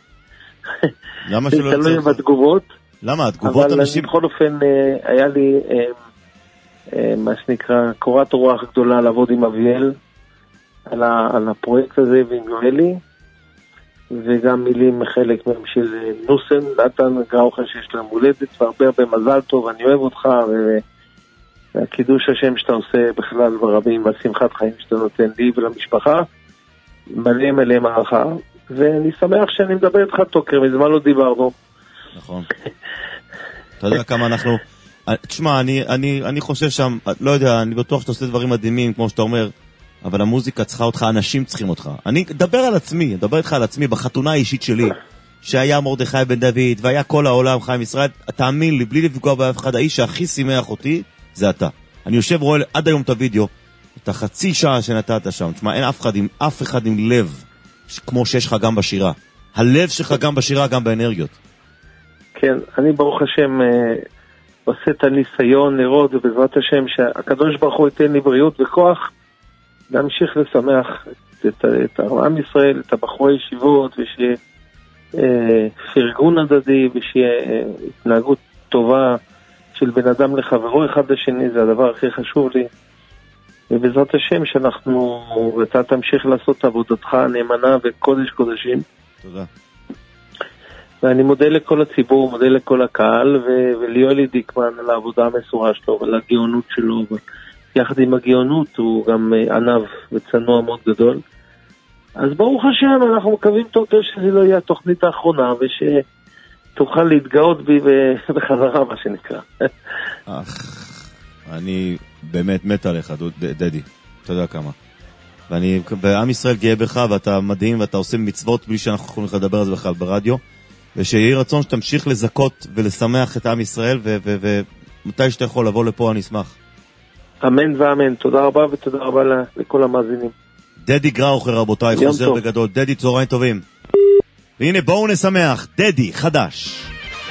תלוי בתגובות. למה? התגובות אנשים... אבל בכל אופן היה לי, מה שנקרא, קורת רוח גדולה לעבוד עם אביאל, על הפרויקט הזה ועם יואלי, וגם מילים חלק מהם של נוסן, נתן גראוכר שיש להם הולדת, והרבה הרבה מזל טוב, אני אוהב אותך, והקידוש השם שאתה עושה בכלל ברבים, והשמחת חיים שאתה נותן לי ולמשפחה, מלא מלא מערכה, ואני שמח שאני מדבר איתך טוקר, מזמן לא דיברנו. נכון. אתה יודע כמה אנחנו... תשמע, אני חושב שם, לא יודע, אני בטוח שאתה עושה דברים מדהימים, כמו שאתה אומר, אבל המוזיקה צריכה אותך, אנשים צריכים אותך. אני אדבר על עצמי, אדבר איתך על עצמי, בחתונה האישית שלי, שהיה מרדכי בן דוד, והיה כל העולם חיים ישראל, תאמין לי, בלי לפגוע באף אחד, האיש שהכי שימח אותי, זה אתה. אני יושב רואה עד היום את הוידאו, את החצי שעה שנתת שם, תשמע, אין אף אחד עם לב, כמו שיש לך גם בשירה. הלב שלך גם בשירה, גם באנרגיות. כן, אני ברוך השם עושה את הניסיון לראות, ובעזרת השם שהקדוש ברוך הוא ייתן לי בריאות וכוח, להמשיך לשמח את עם ישראל, את הבחורי ישיבות, ושיהיה פרגון הדדי, ושיהיה התנהגות טובה של בן אדם לחברו אחד לשני, זה הדבר הכי חשוב לי. ובעזרת השם שאנחנו, ואתה תמשיך לעשות את עבודתך הנאמנה וקודש קודשים. תודה. ואני מודה לכל הציבור, מודה לכל הקהל, וליואלי דיקמן על העבודה המסורה שלו, ועל הגאונות שלו, יחד עם הגאונות הוא גם ענב וצנוע מאוד גדול. אז ברוך השם, אנחנו מקווים תוקף שזה לא יהיה התוכנית האחרונה, ושתוכל להתגאות בי בחזרה, מה שנקרא. אני באמת מת עליך, דדי. אתה יודע כמה. ועם ישראל גאה בך, ואתה מדהים, ואתה עושה מצוות בלי שאנחנו יכולים לדבר על זה בכלל ברדיו, ושיהיה רצון שתמשיך לזכות ולשמח את עם ישראל, ומתי שאתה יכול לבוא לפה אני אשמח. אמן ואמן, תודה רבה ותודה רבה לכל המאזינים. דדי גראוכר רבותיי, חוזר טוב. בגדול, דדי צהריים טובים. והנה בואו נשמח, דדי חדש.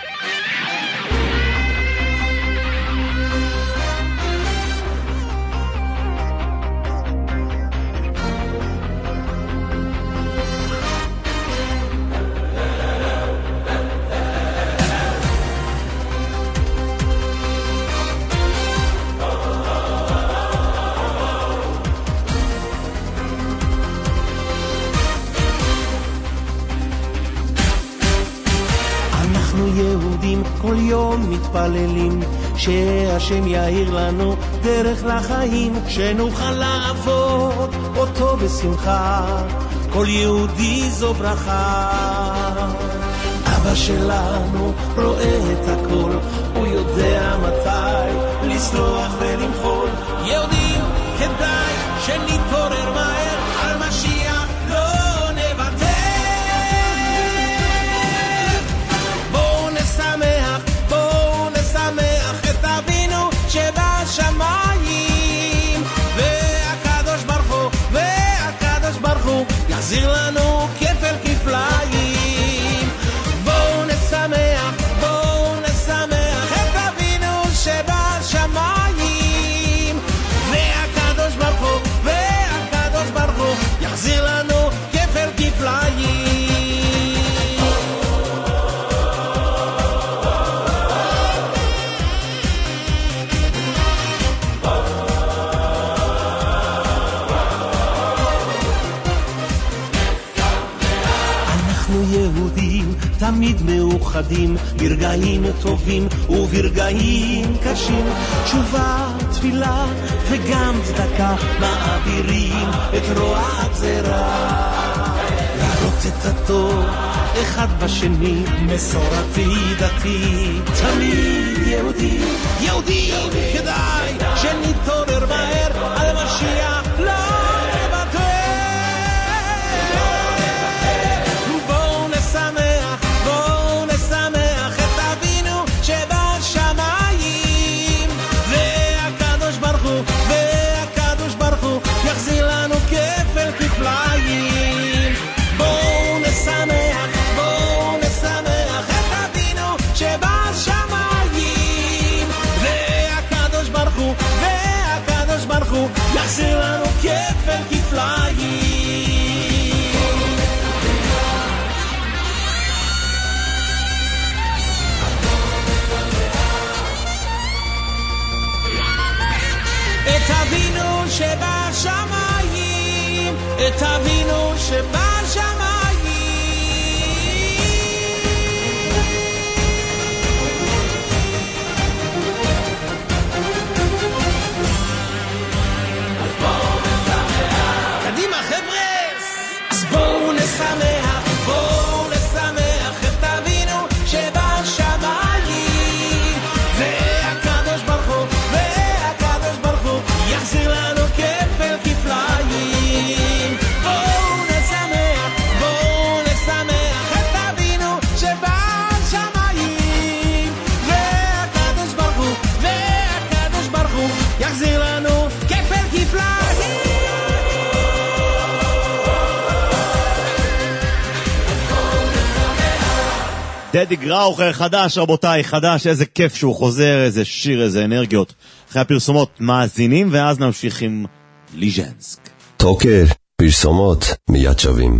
כל יום מתפללים שהשם יאיר לנו דרך לחיים, שנוכל לעבוד אותו בשמחה, כל יהודי זו ברכה. אבא שלנו רואה את הכל, הוא יודע מתי לסלוח ולמחול. יהודים כדאי שנתעורר מהר, על משיח לא נוותר. בואו נשמח את אבינו שבשמיים, והקדוש ברוך הוא יחזיר לנו כפל כפליים. בואו נשמח את אבינו שבשמיים, והקדוש ברוך הוא יחזיר לנו כפל כפליים. תמיד מאוחדים ברגעים טובים וברגעים קשים, תשובה, תפילה וגם צדקה מעבירים את רוע הגזרה. להראות את הטוב אחד בשני, מסורתי דתי, תמיד יהודי כדאי שנתעורר מהר, על משיח לא בואו נשמח את אבינו שבשמיים. שבשמיים, את אבינו שבשמיים. קדימה חבר'ה, אז בואו נשמח, בואו נשמח את אבינו שבשמיים, והקדוש ברוך הוא, והקדוש ברוך הוא יחזיר לנו כפל כפליים. בואו נשמח, בואו נשמח את אבינו שבשמיים, והקדוש ברוך הוא, והקדוש ברוך הוא יחזיר לנו כפל כפליים. דדי גראוכר חדש, רבותיי, חדש, איזה כיף שהוא חוזר, איזה שיר, איזה אנרגיות. אחרי הפרסומות מאזינים, ואז נמשיך עם ליז'נסק. טוקר, פרסומות, מיד שווים.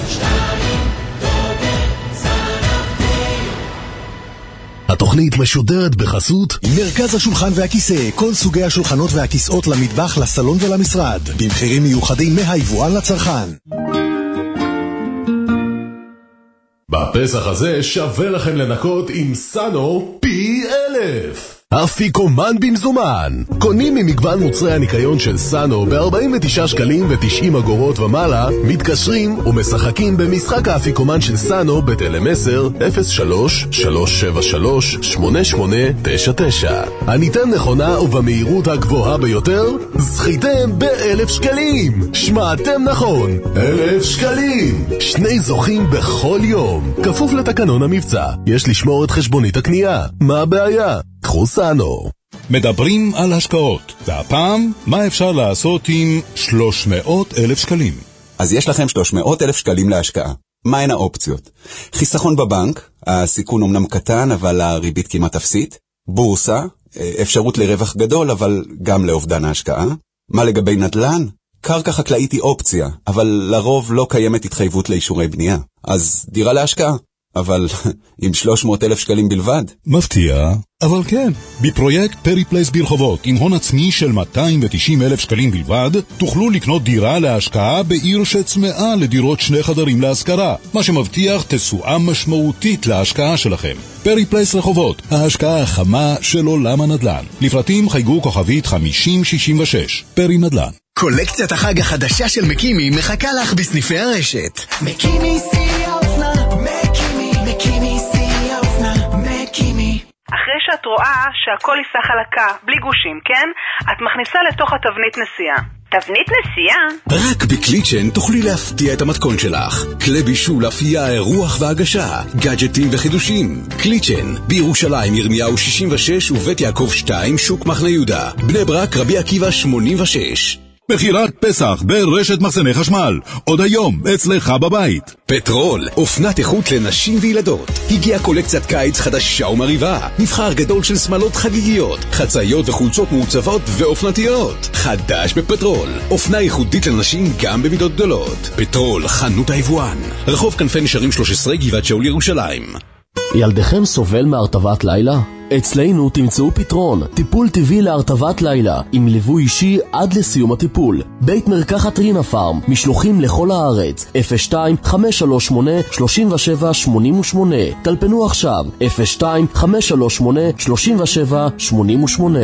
התוכנית משודרת בחסות מרכז השולחן והכיסא, כל סוגי השולחנות והכיסאות למטבח, לסלון ולמשרד, במחירים מיוחדים מהיבואן לצרכן. בפסח הזה שווה לכם לנקות עם סאנו פי 1000. אפיקומן במזומן. קונים ממגוון מוצרי הניקיון של סאנו ב-49 שקלים ו90 אגורות ומעלה, מתקשרים ומשחקים במשחק האפיקומן של סאנו בטלמסר 03-373-8899. הניתן נכונה ובמהירות הגבוהה ביותר, זכיתם ב1,000 שקלים. שמעתם נכון, 1,000 שקלים. 2 זוכים בכל יום. כפוף לתקנון המבצע. יש לשמור את חשבונית הקנייה. מה הבעיה? קחו סאנו. מדברים על השקעות, והפעם מה אפשר לעשות עם 300,000 שקלים? אז יש לכם 300,000 שקלים להשקעה. מהן האופציות? חיסכון בבנק, הסיכון אומנם קטן אבל הריבית כמעט אפסית. בורסה, אפשרות לרווח גדול אבל גם לאובדן ההשקעה. מה לגבי נדל"ן? קרקע חקלאית היא אופציה, אבל לרוב לא קיימת התחייבות לאישורי בנייה. אז דירה להשקעה, אבל עם 300,000 שקלים בלבד. מפתיע, אבל כן. בפרויקט פריפלייס ברחובות, עם הון עצמי של 290,000 שקלים בלבד, תוכלו לקנות דירה להשקעה בעיר שצמאה לדירות 2 חדרים להשכרה, מה שמבטיח תשואה משמעותית להשקעה שלכם. פריפלייס רחובות, ההשקעה החמה של עולם הנדל"ן. לפרטים חייגו כוכבית 5066. פרי נדל"ן. קולקציית החג החדשה של מקימי מחכה לך בסניפי הרשת. מקימי שיא האופנה, מקימי שיא האופנה, מקימי. אחרי שאת רואה שהכל ייסע חלקה, בלי גושים, כן? את מכניסה לתוך התבנית נסיעה. תבנית נסיעה? רק בקליצ'ן תוכלי להפתיע את המתכון שלך. כלי בישול, אפייה, אירוח והגשה, גאדג'טים וחידושים. קליצ'ן, בירושלים ירמיהו 66 ובית יעקב 2 שוק מחנה יהודה. בני ברק רבי עקיבא 86. בחירת פסח ברשת מחסני חשמל. עוד היום אצלך בבית. פטרול, אופנת איכות לנשים וילדות. הגיעה קולקציית קיץ חדשה ומריבה. מבחר גדול של שמלות חגיגיות, חצאיות וחולצות מעוצבות ואופנתיות. חדש בפטרול, אופנה ייחודית לנשים גם במידות גדולות. פטרול, חנות היבואן. רחוב כנפי נשרים 13, גבעת שאול ירושלים. ילדיכם סובל מהרטבת לילה? אצלנו תמצאו פתרון, טיפול טבעי להרטבת לילה, עם ליווי אישי עד לסיום הטיפול. בית מרקחת רינה פארם, משלוחים לכל הארץ, 02-538-3788. טלפנו עכשיו, 02-538-3788.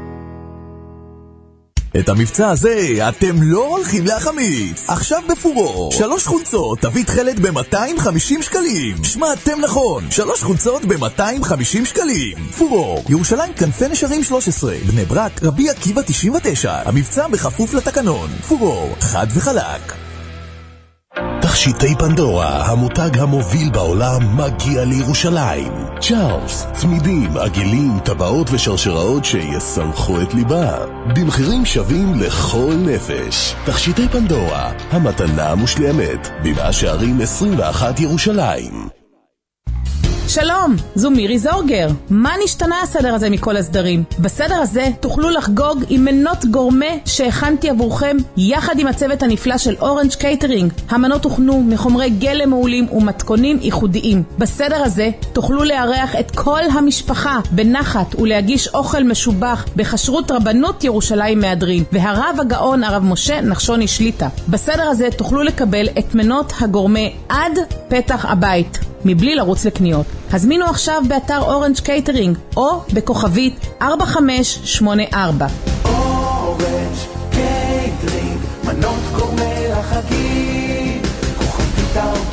את המבצע הזה אתם לא הולכים להחמיץ. עכשיו בפורור 3 חולצות תווית חלד ב-250 שקלים. שמעתם נכון, 3 חולצות ב-250 שקלים. פורור, ירושלים כנפי נשרים 13, בני ברק רבי עקיבא 99. המבצע בכפוף לתקנון. פורור, חד וחלק. תכשיטי פנדורה, המותג המוביל בעולם, מגיע לירושלים. צ'ארלס, צמידים, עגלים, טבעות ושרשראות שיסמכו את ליבה. במחירים שווים לכל נפש. תכשיטי פנדורה, המתנה המושלמת. במאה שערים 21 ירושלים. שלום, זו מירי זורגר. מה נשתנה הסדר הזה מכל הסדרים? בסדר הזה תוכלו לחגוג עם מנות גורמה שהכנתי עבורכם יחד עם הצוות הנפלא של אורנג' קייטרינג. המנות הוכנו מחומרי גלם מעולים ומתכונים ייחודיים. בסדר הזה תוכלו לארח את כל המשפחה בנחת ולהגיש אוכל משובח בכשרות רבנות ירושלים מהדרין והרב הגאון הרב משה נחשוני שליטה. בסדר הזה תוכלו לקבל את מנות הגורמה עד פתח הבית מבלי לרוץ לקניות. הזמינו עכשיו באתר אורנג' קייטרינג או בכוכבית 4584. אורנג' קייטרינג, מנות גורמה לחגים, כוכבית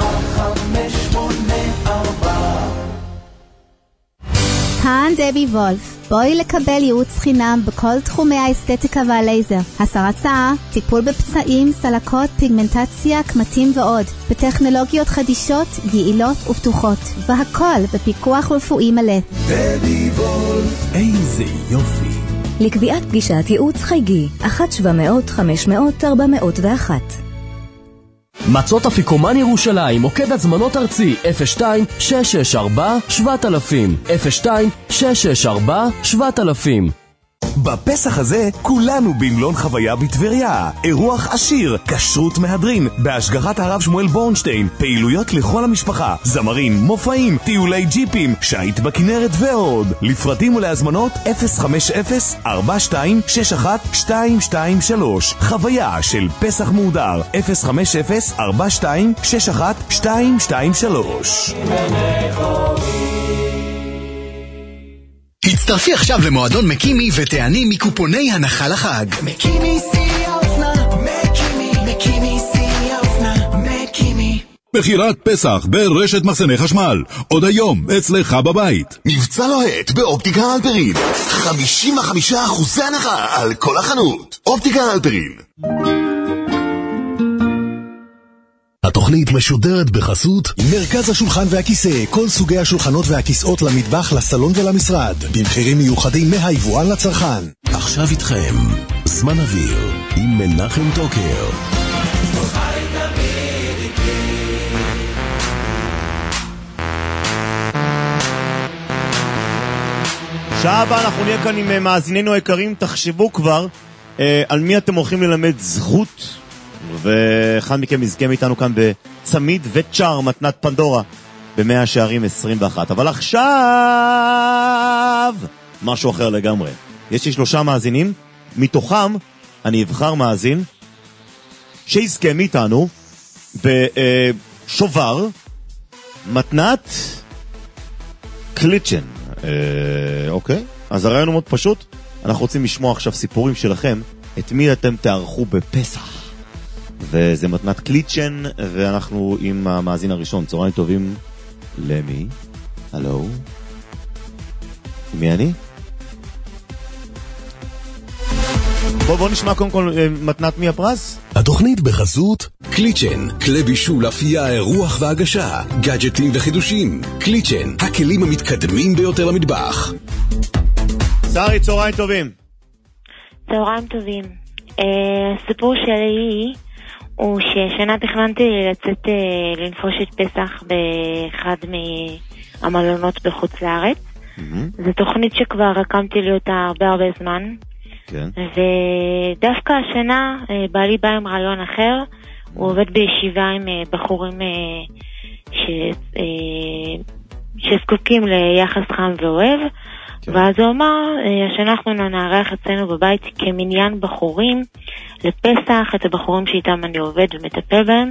4584. כאן דבי וולף. בואי לקבל ייעוץ חינם בכל תחומי האסתטיקה והלייזר. הסרת שיער, טיפול בפצעים, סלקות, פיגמנטציה, קמטים ועוד. בטכנולוגיות חדישות, יעילות ופתוחות. והכל בפיקוח רפואי מלא. דבי וולף. איזה יופי. לקביעת פגישת ייעוץ חייגי 1-700-500-401. מצות אפיקומן ירושלים, מוקד הזמנות ארצי 02-664-7000 02-664-7000. בפסח הזה כולנו במלון חוויה בטבריה. אירוח עשיר, כשרות מהדרין, בהשגחת הרב שמואל בורנשטיין, פעילויות לכל המשפחה, זמרים, מופעים, טיולי ג'יפים, שייט בכנרת ועוד. לפרטים ולהזמנות 050-4261-223. חוויה של פסח מהודר 050-4261-223. הצטרפי עכשיו למועדון מקימי ותעני מקופוני הנחה לחג. מקימי שיא האופנה, מקימי שיא האופנה, מקימי. בחירת פסח ברשת מחסני חשמל. עוד היום אצלך בבית. מבצע לוהט באופטיקה אלפרין. 55% הנחה על כל החנות. אופטיקה אלפרין. התוכנית משודרת בחסות מרכז השולחן והכיסא, כל סוגי השולחנות והכיסאות למטבח, לסלון ולמשרד, במחירים מיוחדים מהיבואן לצרכן. עכשיו איתכם זמן אוויר עם מנחם טוקר. שעה הבאה אנחנו נהיה כאן עם מאזיננו היקרים. תחשבו כבר על מי אתם הולכים ללמד זכות, ואחד מכם יזכה מאיתנו כאן בצמיד וצ'אר מתנת פנדורה ב100 שערים 21. אבל עכשיו משהו אחר לגמרי. יש לי 3 מאזינים, מתוכם אני אבחר מאזין שיזכה מאיתנו בשובר מתנת קליצ'ן. אוקיי, אז הרעיון הוא מאוד פשוט. אנחנו רוצים לשמוע עכשיו סיפורים שלכם, את מי אתם תערכו בפסח, וזה מתנת קליצ'ן, ואנחנו עם המאזין הראשון. צהריים טובים. למי? הלו? מי אני? בוא נשמע קודם כל מתנת מי הפרס. התוכנית בחסות קליצ'ן, כלי בישול, אפייה, אירוח והגשה, גאדג'טים וחידושים. קליצ'ן, הכלים המתקדמים ביותר למטבח. שרי, צהריים טובים. צהריים טובים. הסיפור שלי הוא ששנה תכננתי לצאת לנפוש את פסח באחד מהמלונות בחוץ לארץ. זו תוכנית שכבר רקמתי לי אותה הרבה זמן. כן. ודווקא השנה בעלי בא עם רעיון אחר. הוא עובד בישיבה עם בחורים שזקוקים ליחס חם ואוהב. ואז הוא אמר, השנה אנחנו נארח אצלנו בבית כמניין בחורים לפסח, את הבחורים שאיתם אני עובד ומטפל בהם,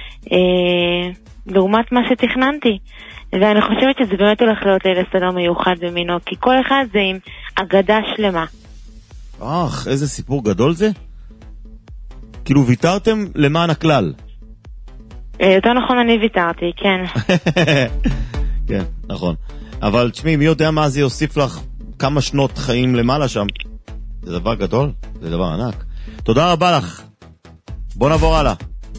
לעומת מה שתכננתי. ואני חושבת שזה באמת הולך להיות ליל סדר מיוחד במינו, כי כל אחד זה עם אגדה שלמה. איזה סיפור גדול זה. כאילו ויתרתם למען הכלל. יותר נכון, אני ויתרתי, כן. כן, נכון. אבל תשמעי, מי יודע מה זה יוסיף לך כמה שנות חיים למעלה שם. זה דבר גדול, זה דבר ענק. תודה רבה לך. בוא נעבור הלאה.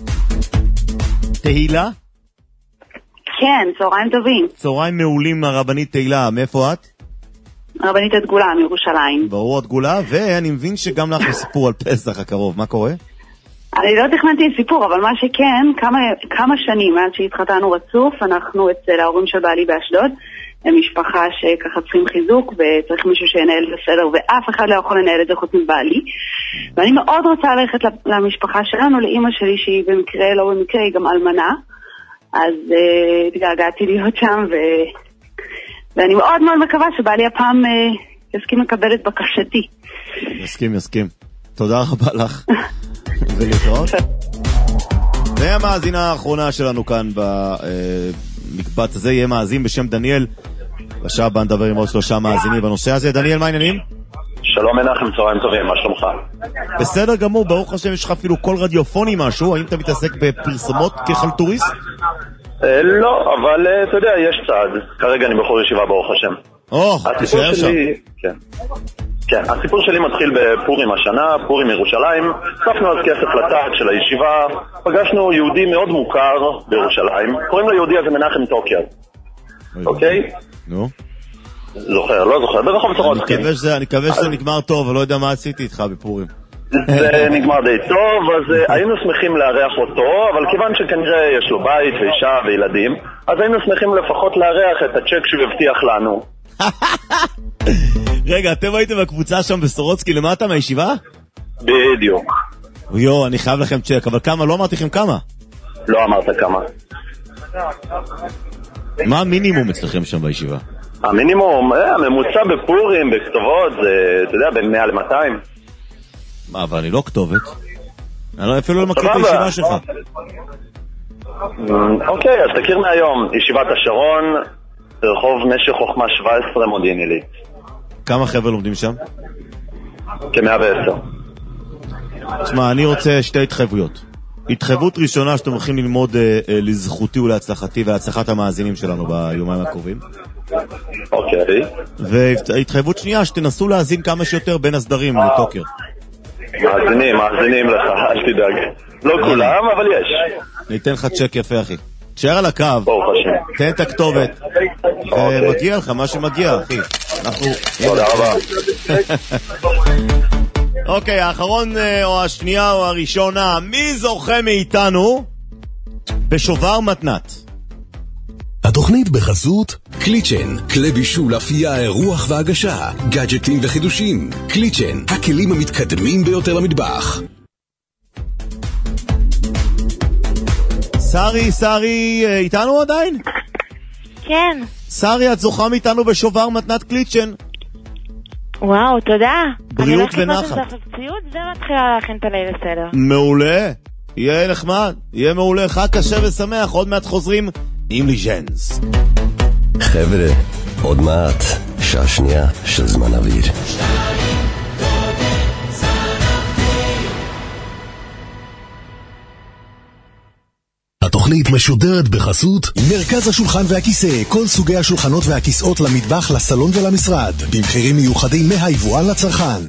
תהילה? כן, צהריים טובים. צהריים מעולים, הרבנית תהילה. מאיפה את? הרבנית הדגולה, מירושלים. ברור, הדגולה, ואני מבין שגם לך סיפור על פסח הקרוב. מה קורה? אני לא תכננתי סיפור, אבל מה שכן, כמה שנים מאז שהתחתנו רצוף, אנחנו אצל ההורים של בעלי באשדוד, הם משפחה שככה צריכים חיזוק, וצריך מישהו שינהל בסדר, ואף אחד לא יכול לנהל את זה חוץ מבעלי. ואני מאוד רוצה ללכת למשפחה שלנו, לאמא שלי שהיא במקרה, לא במקרה, היא גם אלמנה, אז התגעגעתי להיות שם, ואני מאוד מאוד מקווה שבעלי הפעם יסכים לקבל את בקשתי. יסכים. תודה רבה לך. ולהתראות. והמאזינה האחרונה שלנו כאן במקבץ הזה יהיה מאזין בשם דניאל. בשעה הבאה נדבר עם עוד 3 מאזינים בנושא הזה. דניאל, מה העניינים? שלום מנחם, צהריים טובים, מה שלומך? בסדר גמור, ברוך השם, יש לך אפילו קול רדיופוני משהו. האם אתה מתעסק בפרסומות כחלטוריסט? לא, אבל אתה יודע, יש צעד. כרגע אני בחור ישיבה, ברוך השם. תשאר שם. כן, הסיפור שלי מתחיל בפורים השנה, פורים ירושלים. צפנו אז כסף לצד של הישיבה, פגשנו יהודי מאוד מוכר בירושלים, קוראים לו יהודי הזה מנחם טוקר. אוקיי? נו? לא זוכר, ברחוב סורוצקין. אני מקווה שזה נגמר טוב, אבל לא יודע מה עשיתי איתך בפורים. זה נגמר די טוב, אז היינו שמחים לארח אותו, אבל כיוון שכנראה יש לו בית ואישה וילדים, אז היינו שמחים לפחות לארח את הצ'ק שהוא הבטיח לנו. רגע, אתם הייתם בקבוצה שם בסורוצקי למטה מהישיבה? בדיוק. אני חייב לכם צ'ק, אבל כמה? לא אמרתי לכם כמה? לא אמרת כמה. מה המינימום אצלכם שם בישיבה? המינימום, הממוצע בפורים, בכתובות, זה, אתה יודע, בין 100 ל-200. מה, אבל אני לא כתובת. אני אפילו לא מכיר את הישיבה שלך. אוקיי, אז תכיר מהיום, ישיבת השרון, רחוב נשר חוכמה 17 מודיעין עילית. כמה חבר'ה לומדים שם? כ-110. תשמע, אני רוצה 2 התחייבויות. התחייבות ראשונה שאתם הולכים ללמוד לזכותי ולהצלחתי ולהצלחת המאזינים שלנו ביומיים הקרובים. אוקיי. והתחייבות שנייה שתנסו להאזין כמה שיותר בין הסדרים לטוקר. מאזינים לך, אל תדאג. לא כולם, אבל יש. ניתן לך צ'ק יפה, אחי. תשאר על הקו, תן את הכתובת, ומגיע לך מה שמגיע, אחי. תודה רבה. אוקיי, האחרון או השנייה או הראשונה, מי זוכה מאיתנו בשובר מתנת? התוכנית בחסות קליצ'ן, כלי בישול, אפייה, אירוח והגשה, גאדג'טים וחידושים. קליצ'ן, הכלים המתקדמים ביותר למטבח. שרי, איתנו עדיין? כן. שרי, את זוכה מאיתנו בשובר מתנת קליצ'ן. וואו, תודה. בריאות ונחת. אני לא ציוד ומתחילה להכין את הליל הסדר. מעולה. יהיה נחמד. יהיה מעולה. חג קשה ושמח. עוד מעט חוזרים עם ליז'נס. חבר'ה, עוד מעט, שעה שנייה של זמן אוויר. התוכנית משודרת בחסות מרכז השולחן והכיסא, כל סוגי השולחנות והכיסאות למטבח, לסלון ולמשרד, במחירים מיוחדים מהיבואן לצרכן.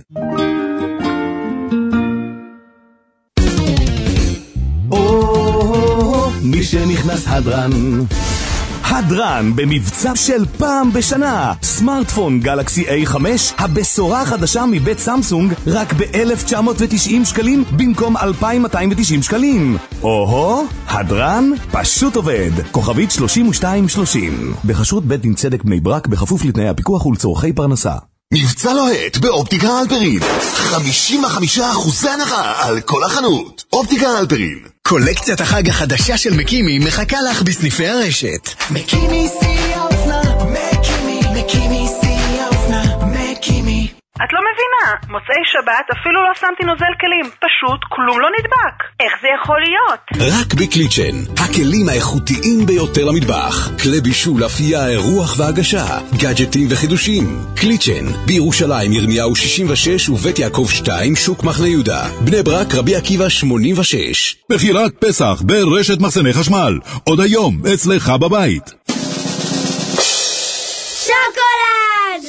מי שנכנס הדרן. הדרן במבצע של פעם בשנה. סמארטפון גלקסי A5, הבשורה החדשה מבית סמסונג, רק ב-1990 שקלים במקום 2,290 שקלים. הדרן פשוט עובד. כוכבית 3230. בחסות בית דין צדק בני ברק, בכפוף לתנאי הפיקוח ולצורכי פרנסה. מבצע לוהט באופטיקה אלפרין, 55% הנחה על כל החנות. אופטיקה אלפרין. קולקציית החג החדשה של מקימי מחכה לך בסניפי הרשת. מקימי שיא האופנה, מקימי שיא האופנה, מקימי. את לא מבינה, מוצאי שבת אפילו לא שמתי נוזל כלים, פשוט כלום לא נדבק. איך זה יכול להיות? רק בקליצ'ן, הכלים האיכותיים ביותר למטבח. כלי בישול, אפייה, אירוח והגשה, גאדג'טים וחידושים. קליצ'ן, בירושלים ירמיהו 66 ובית יעקב 2, שוק מחנה יהודה. בני ברק, רבי עקיבא 86. מכירת פסח ברשת מחסני חשמל, עוד היום אצלך בבית. שוקולד!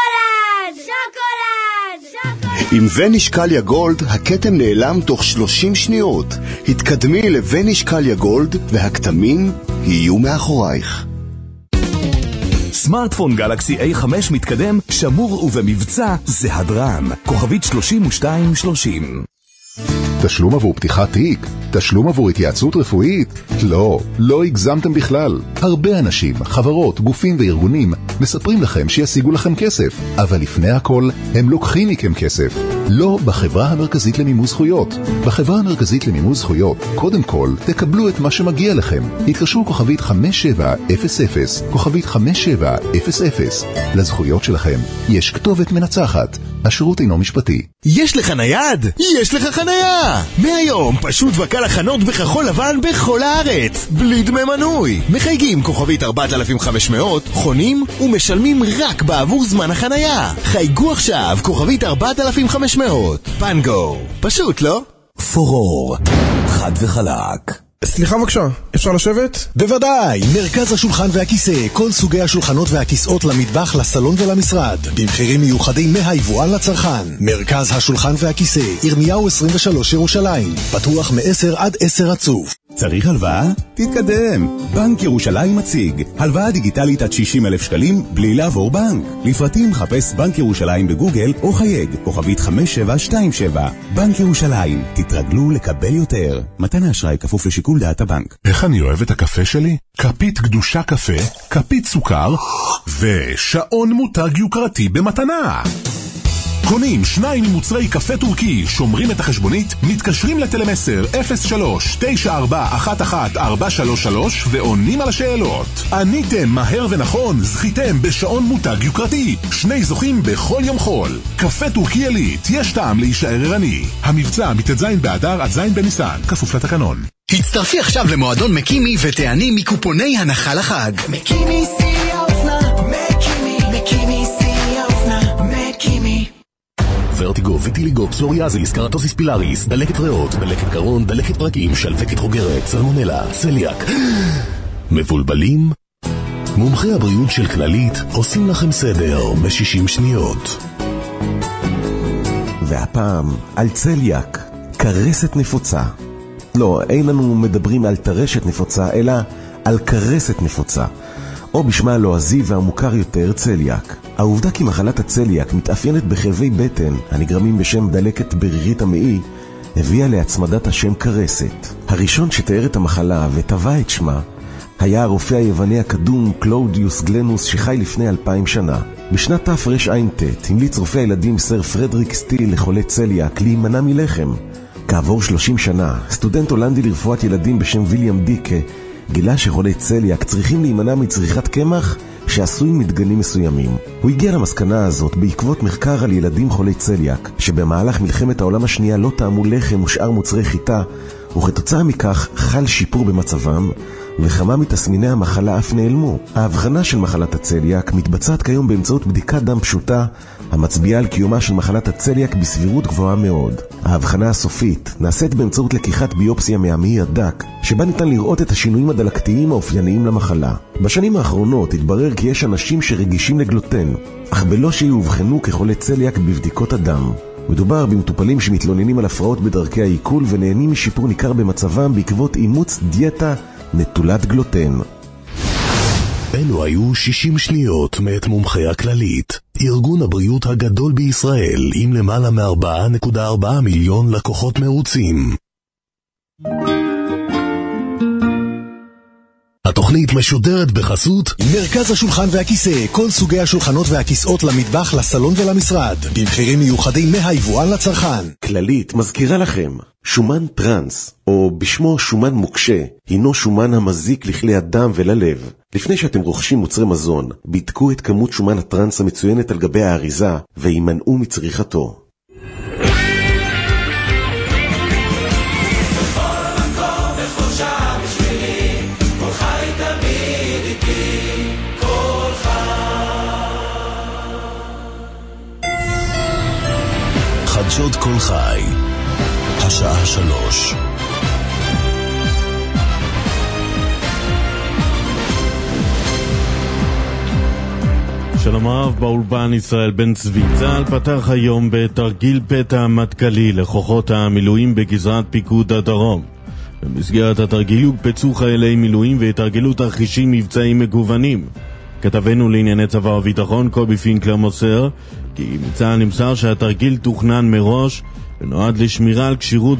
עם וניש קליה גולד הכתם נעלם תוך 30 שניות. התקדמי לוניש קליה גולד והכתמים יהיו מאחורייך. סמארטפון גלקסי A5 מתקדם, שמור ובמבצע זה הדרן. כוכבית 3230. תשלום עבור פתיחת תיק? תשלום עבור התייעצות רפואית? לא הגזמתם בכלל. הרבה אנשים, חברות, גופים וארגונים מספרים לכם שישיגו לכם כסף, אבל לפני הכל הם לוקחים מכם כסף. לא בחברה המרכזית למימוש זכויות. בחברה המרכזית למימוש זכויות, קודם כל תקבלו את מה שמגיע לכם. התקשרו כוכבית 5700, כוכבית 5700. לזכויות שלכם יש כתובת מנצחת. השירות אינו משפטי. יש לך נייד? יש לך חנייה! מהיום פשוט וקל לחנות בכחול לבן בכל הארץ, בלי דמי מנוי. מחייגים כוכבית 4500, חונים ומשלמים רק בעבור זמן החנייה. חייגו עכשיו כוכבית 4500. פנגו. פשוט, לא? פורור. חד וחלק. סליחה בבקשה, אפשר לשבת? בוודאי, מרכז השולחן והכיסא, כל סוגי השולחנות והכיסאות למטבח, לסלון ולמשרד, במחירים מיוחדים מהיבואן לצרכן. מרכז השולחן והכיסא, ירמיהו 23 ירושלים, פתוח מ-10 עד 10 רצוף. צריך הלוואה? תתקדם. בנק ירושלים מציג הלוואה דיגיטלית עד 60,000 שקלים בלי לעבור בנק. לפרטים חפש בנק ירושלים בגוגל או חייג כוכבית 5727. בנק ירושלים, תתרגלו לקבל יותר. מתן האשראי כפוף לשיקול דעת הבנק. איך אני אוהב את הקפה שלי? כפית קדושה קפה, כפית סוכר ושעון מותג יוקרתי במתנה. קונים 2 ממוצרי קפה טורקי, שומרים את החשבונית, מתקשרים לטלמסר 03-9411-433 ועונים על השאלות. עניתם מהר ונכון, זכיתם בשעון מותג יוקרתי. 2 זוכים בכל יום חול. קפה טורקי עילית, יש טעם להישאר ערני. המבצע מט"ז באדר עד ז' בניסן, כפוף לתקנון. הצטרפי עכשיו למועדון מקימי ותעני מקופוני הנחה לחג. מקימי שיא האופנה, מקימי שיא האופנה, מקימי. ורטיגו, ויטיליגו, פסוריאזיס, קרטוסיס פילאריס, דלקת ריאות, דלקת קרון, דלקת פרקים, שלפקת חוגרת, סלמונלה, צליאק. מבולבלים? מומחי הבריאות של כללית עושים לכם סדר ב-60 שניות. והפעם על צליאק, קרסת נפוצה. לא, אין לנו מדברים על טרשת נפוצה, אלא על קרסת נפוצה. או בשמה הלועזי והמוכר יותר, צליאק. העובדה כי מחלת הצליאק מתאפיינת בכאבי בטן הנגרמים בשם דלקת ברירית המעי, הביאה להצמדת השם קרסת. הראשון שתיאר את המחלה וטבע את שמה היה הרופא היווני הקדום קלאודיוס גלנוס שחי לפני 2000 שנה. בשנת תרע"ט המליץ רופא הילדים סר פרדריק סטיל לחולי צליאק להימנע מלחם. כעבור 30 שנה, סטודנט הולנדי לרפואת ילדים בשם ויליאם דיקה גילה שחולי צליאק צריכים להימנע מצריכת קמח שעשוי מדגנים מסוימים. הוא הגיע למסקנה הזאת בעקבות מחקר על ילדים חולי צליאק שבמהלך מלחמת העולם השנייה לא טעמו לחם ושאר מוצרי חיטה, וכתוצאה מכך חל שיפור במצבם וכמה מתסמיני המחלה אף נעלמו. ההבחנה של מחלת הצליאק מתבצעת כיום באמצעות בדיקת דם פשוטה המצביעה על קיומה של מחלת הצליאק בסבירות גבוהה מאוד. ההבחנה הסופית נעשית באמצעות לקיחת ביופסיה מהמעי הדק, שבה ניתן לראות את השינויים הדלקתיים האופייניים למחלה. בשנים האחרונות התברר כי יש אנשים שרגישים לגלוטן, אך בלא שיובחנו כחולי צליאק בבדיקות הדם. מדובר במטופלים שמתלוננים על הפרעות בדרכי העיכול ונהנים משיפור ניכר במצבם בעקבות אימוץ דיאטה נטולת גלוטן. אלו היו 60 שניות מאת מומחי הכללית, ארגון הבריאות הגדול בישראל עם למעלה מ4.4 מיליון לקוחות מרוצים. התוכנית משודרת בחסות מרכז השולחן והכיסא, כל סוגי השולחנות והכיסאות למטבח, לסלון ולמשרד, במחירים מיוחדים מהיבואן לצרכן. כללית מזכירה לכם, שומן טרנס, או בשמו שומן מוקשה, הינו שומן המזיק לכלי הדם וללב. לפני שאתם רוכשים מוצרי מזון, בדקו את כמות שומן הטרנס המצוינת על גבי האריזה, וימנעו מצריכתו. חדשות כל חי, השעה 3. שלום רב, באולפן ישראל בן צבי. צה"ל פתח היום בתרגיל פתע מטכ"לי לכוחות המילואים בגזרת פיקוד הדרום. במסגרת התרגיל הוקפצו חיילי מילואים והתרגלו תרחישים מבצעיים מגוונים. כתבנו לענייני צבא וביטחון קובי פינקלר מוסר כי מצה"ל נמסר שהתרגיל תוכנן מראש ונועד לשמירה על כשירות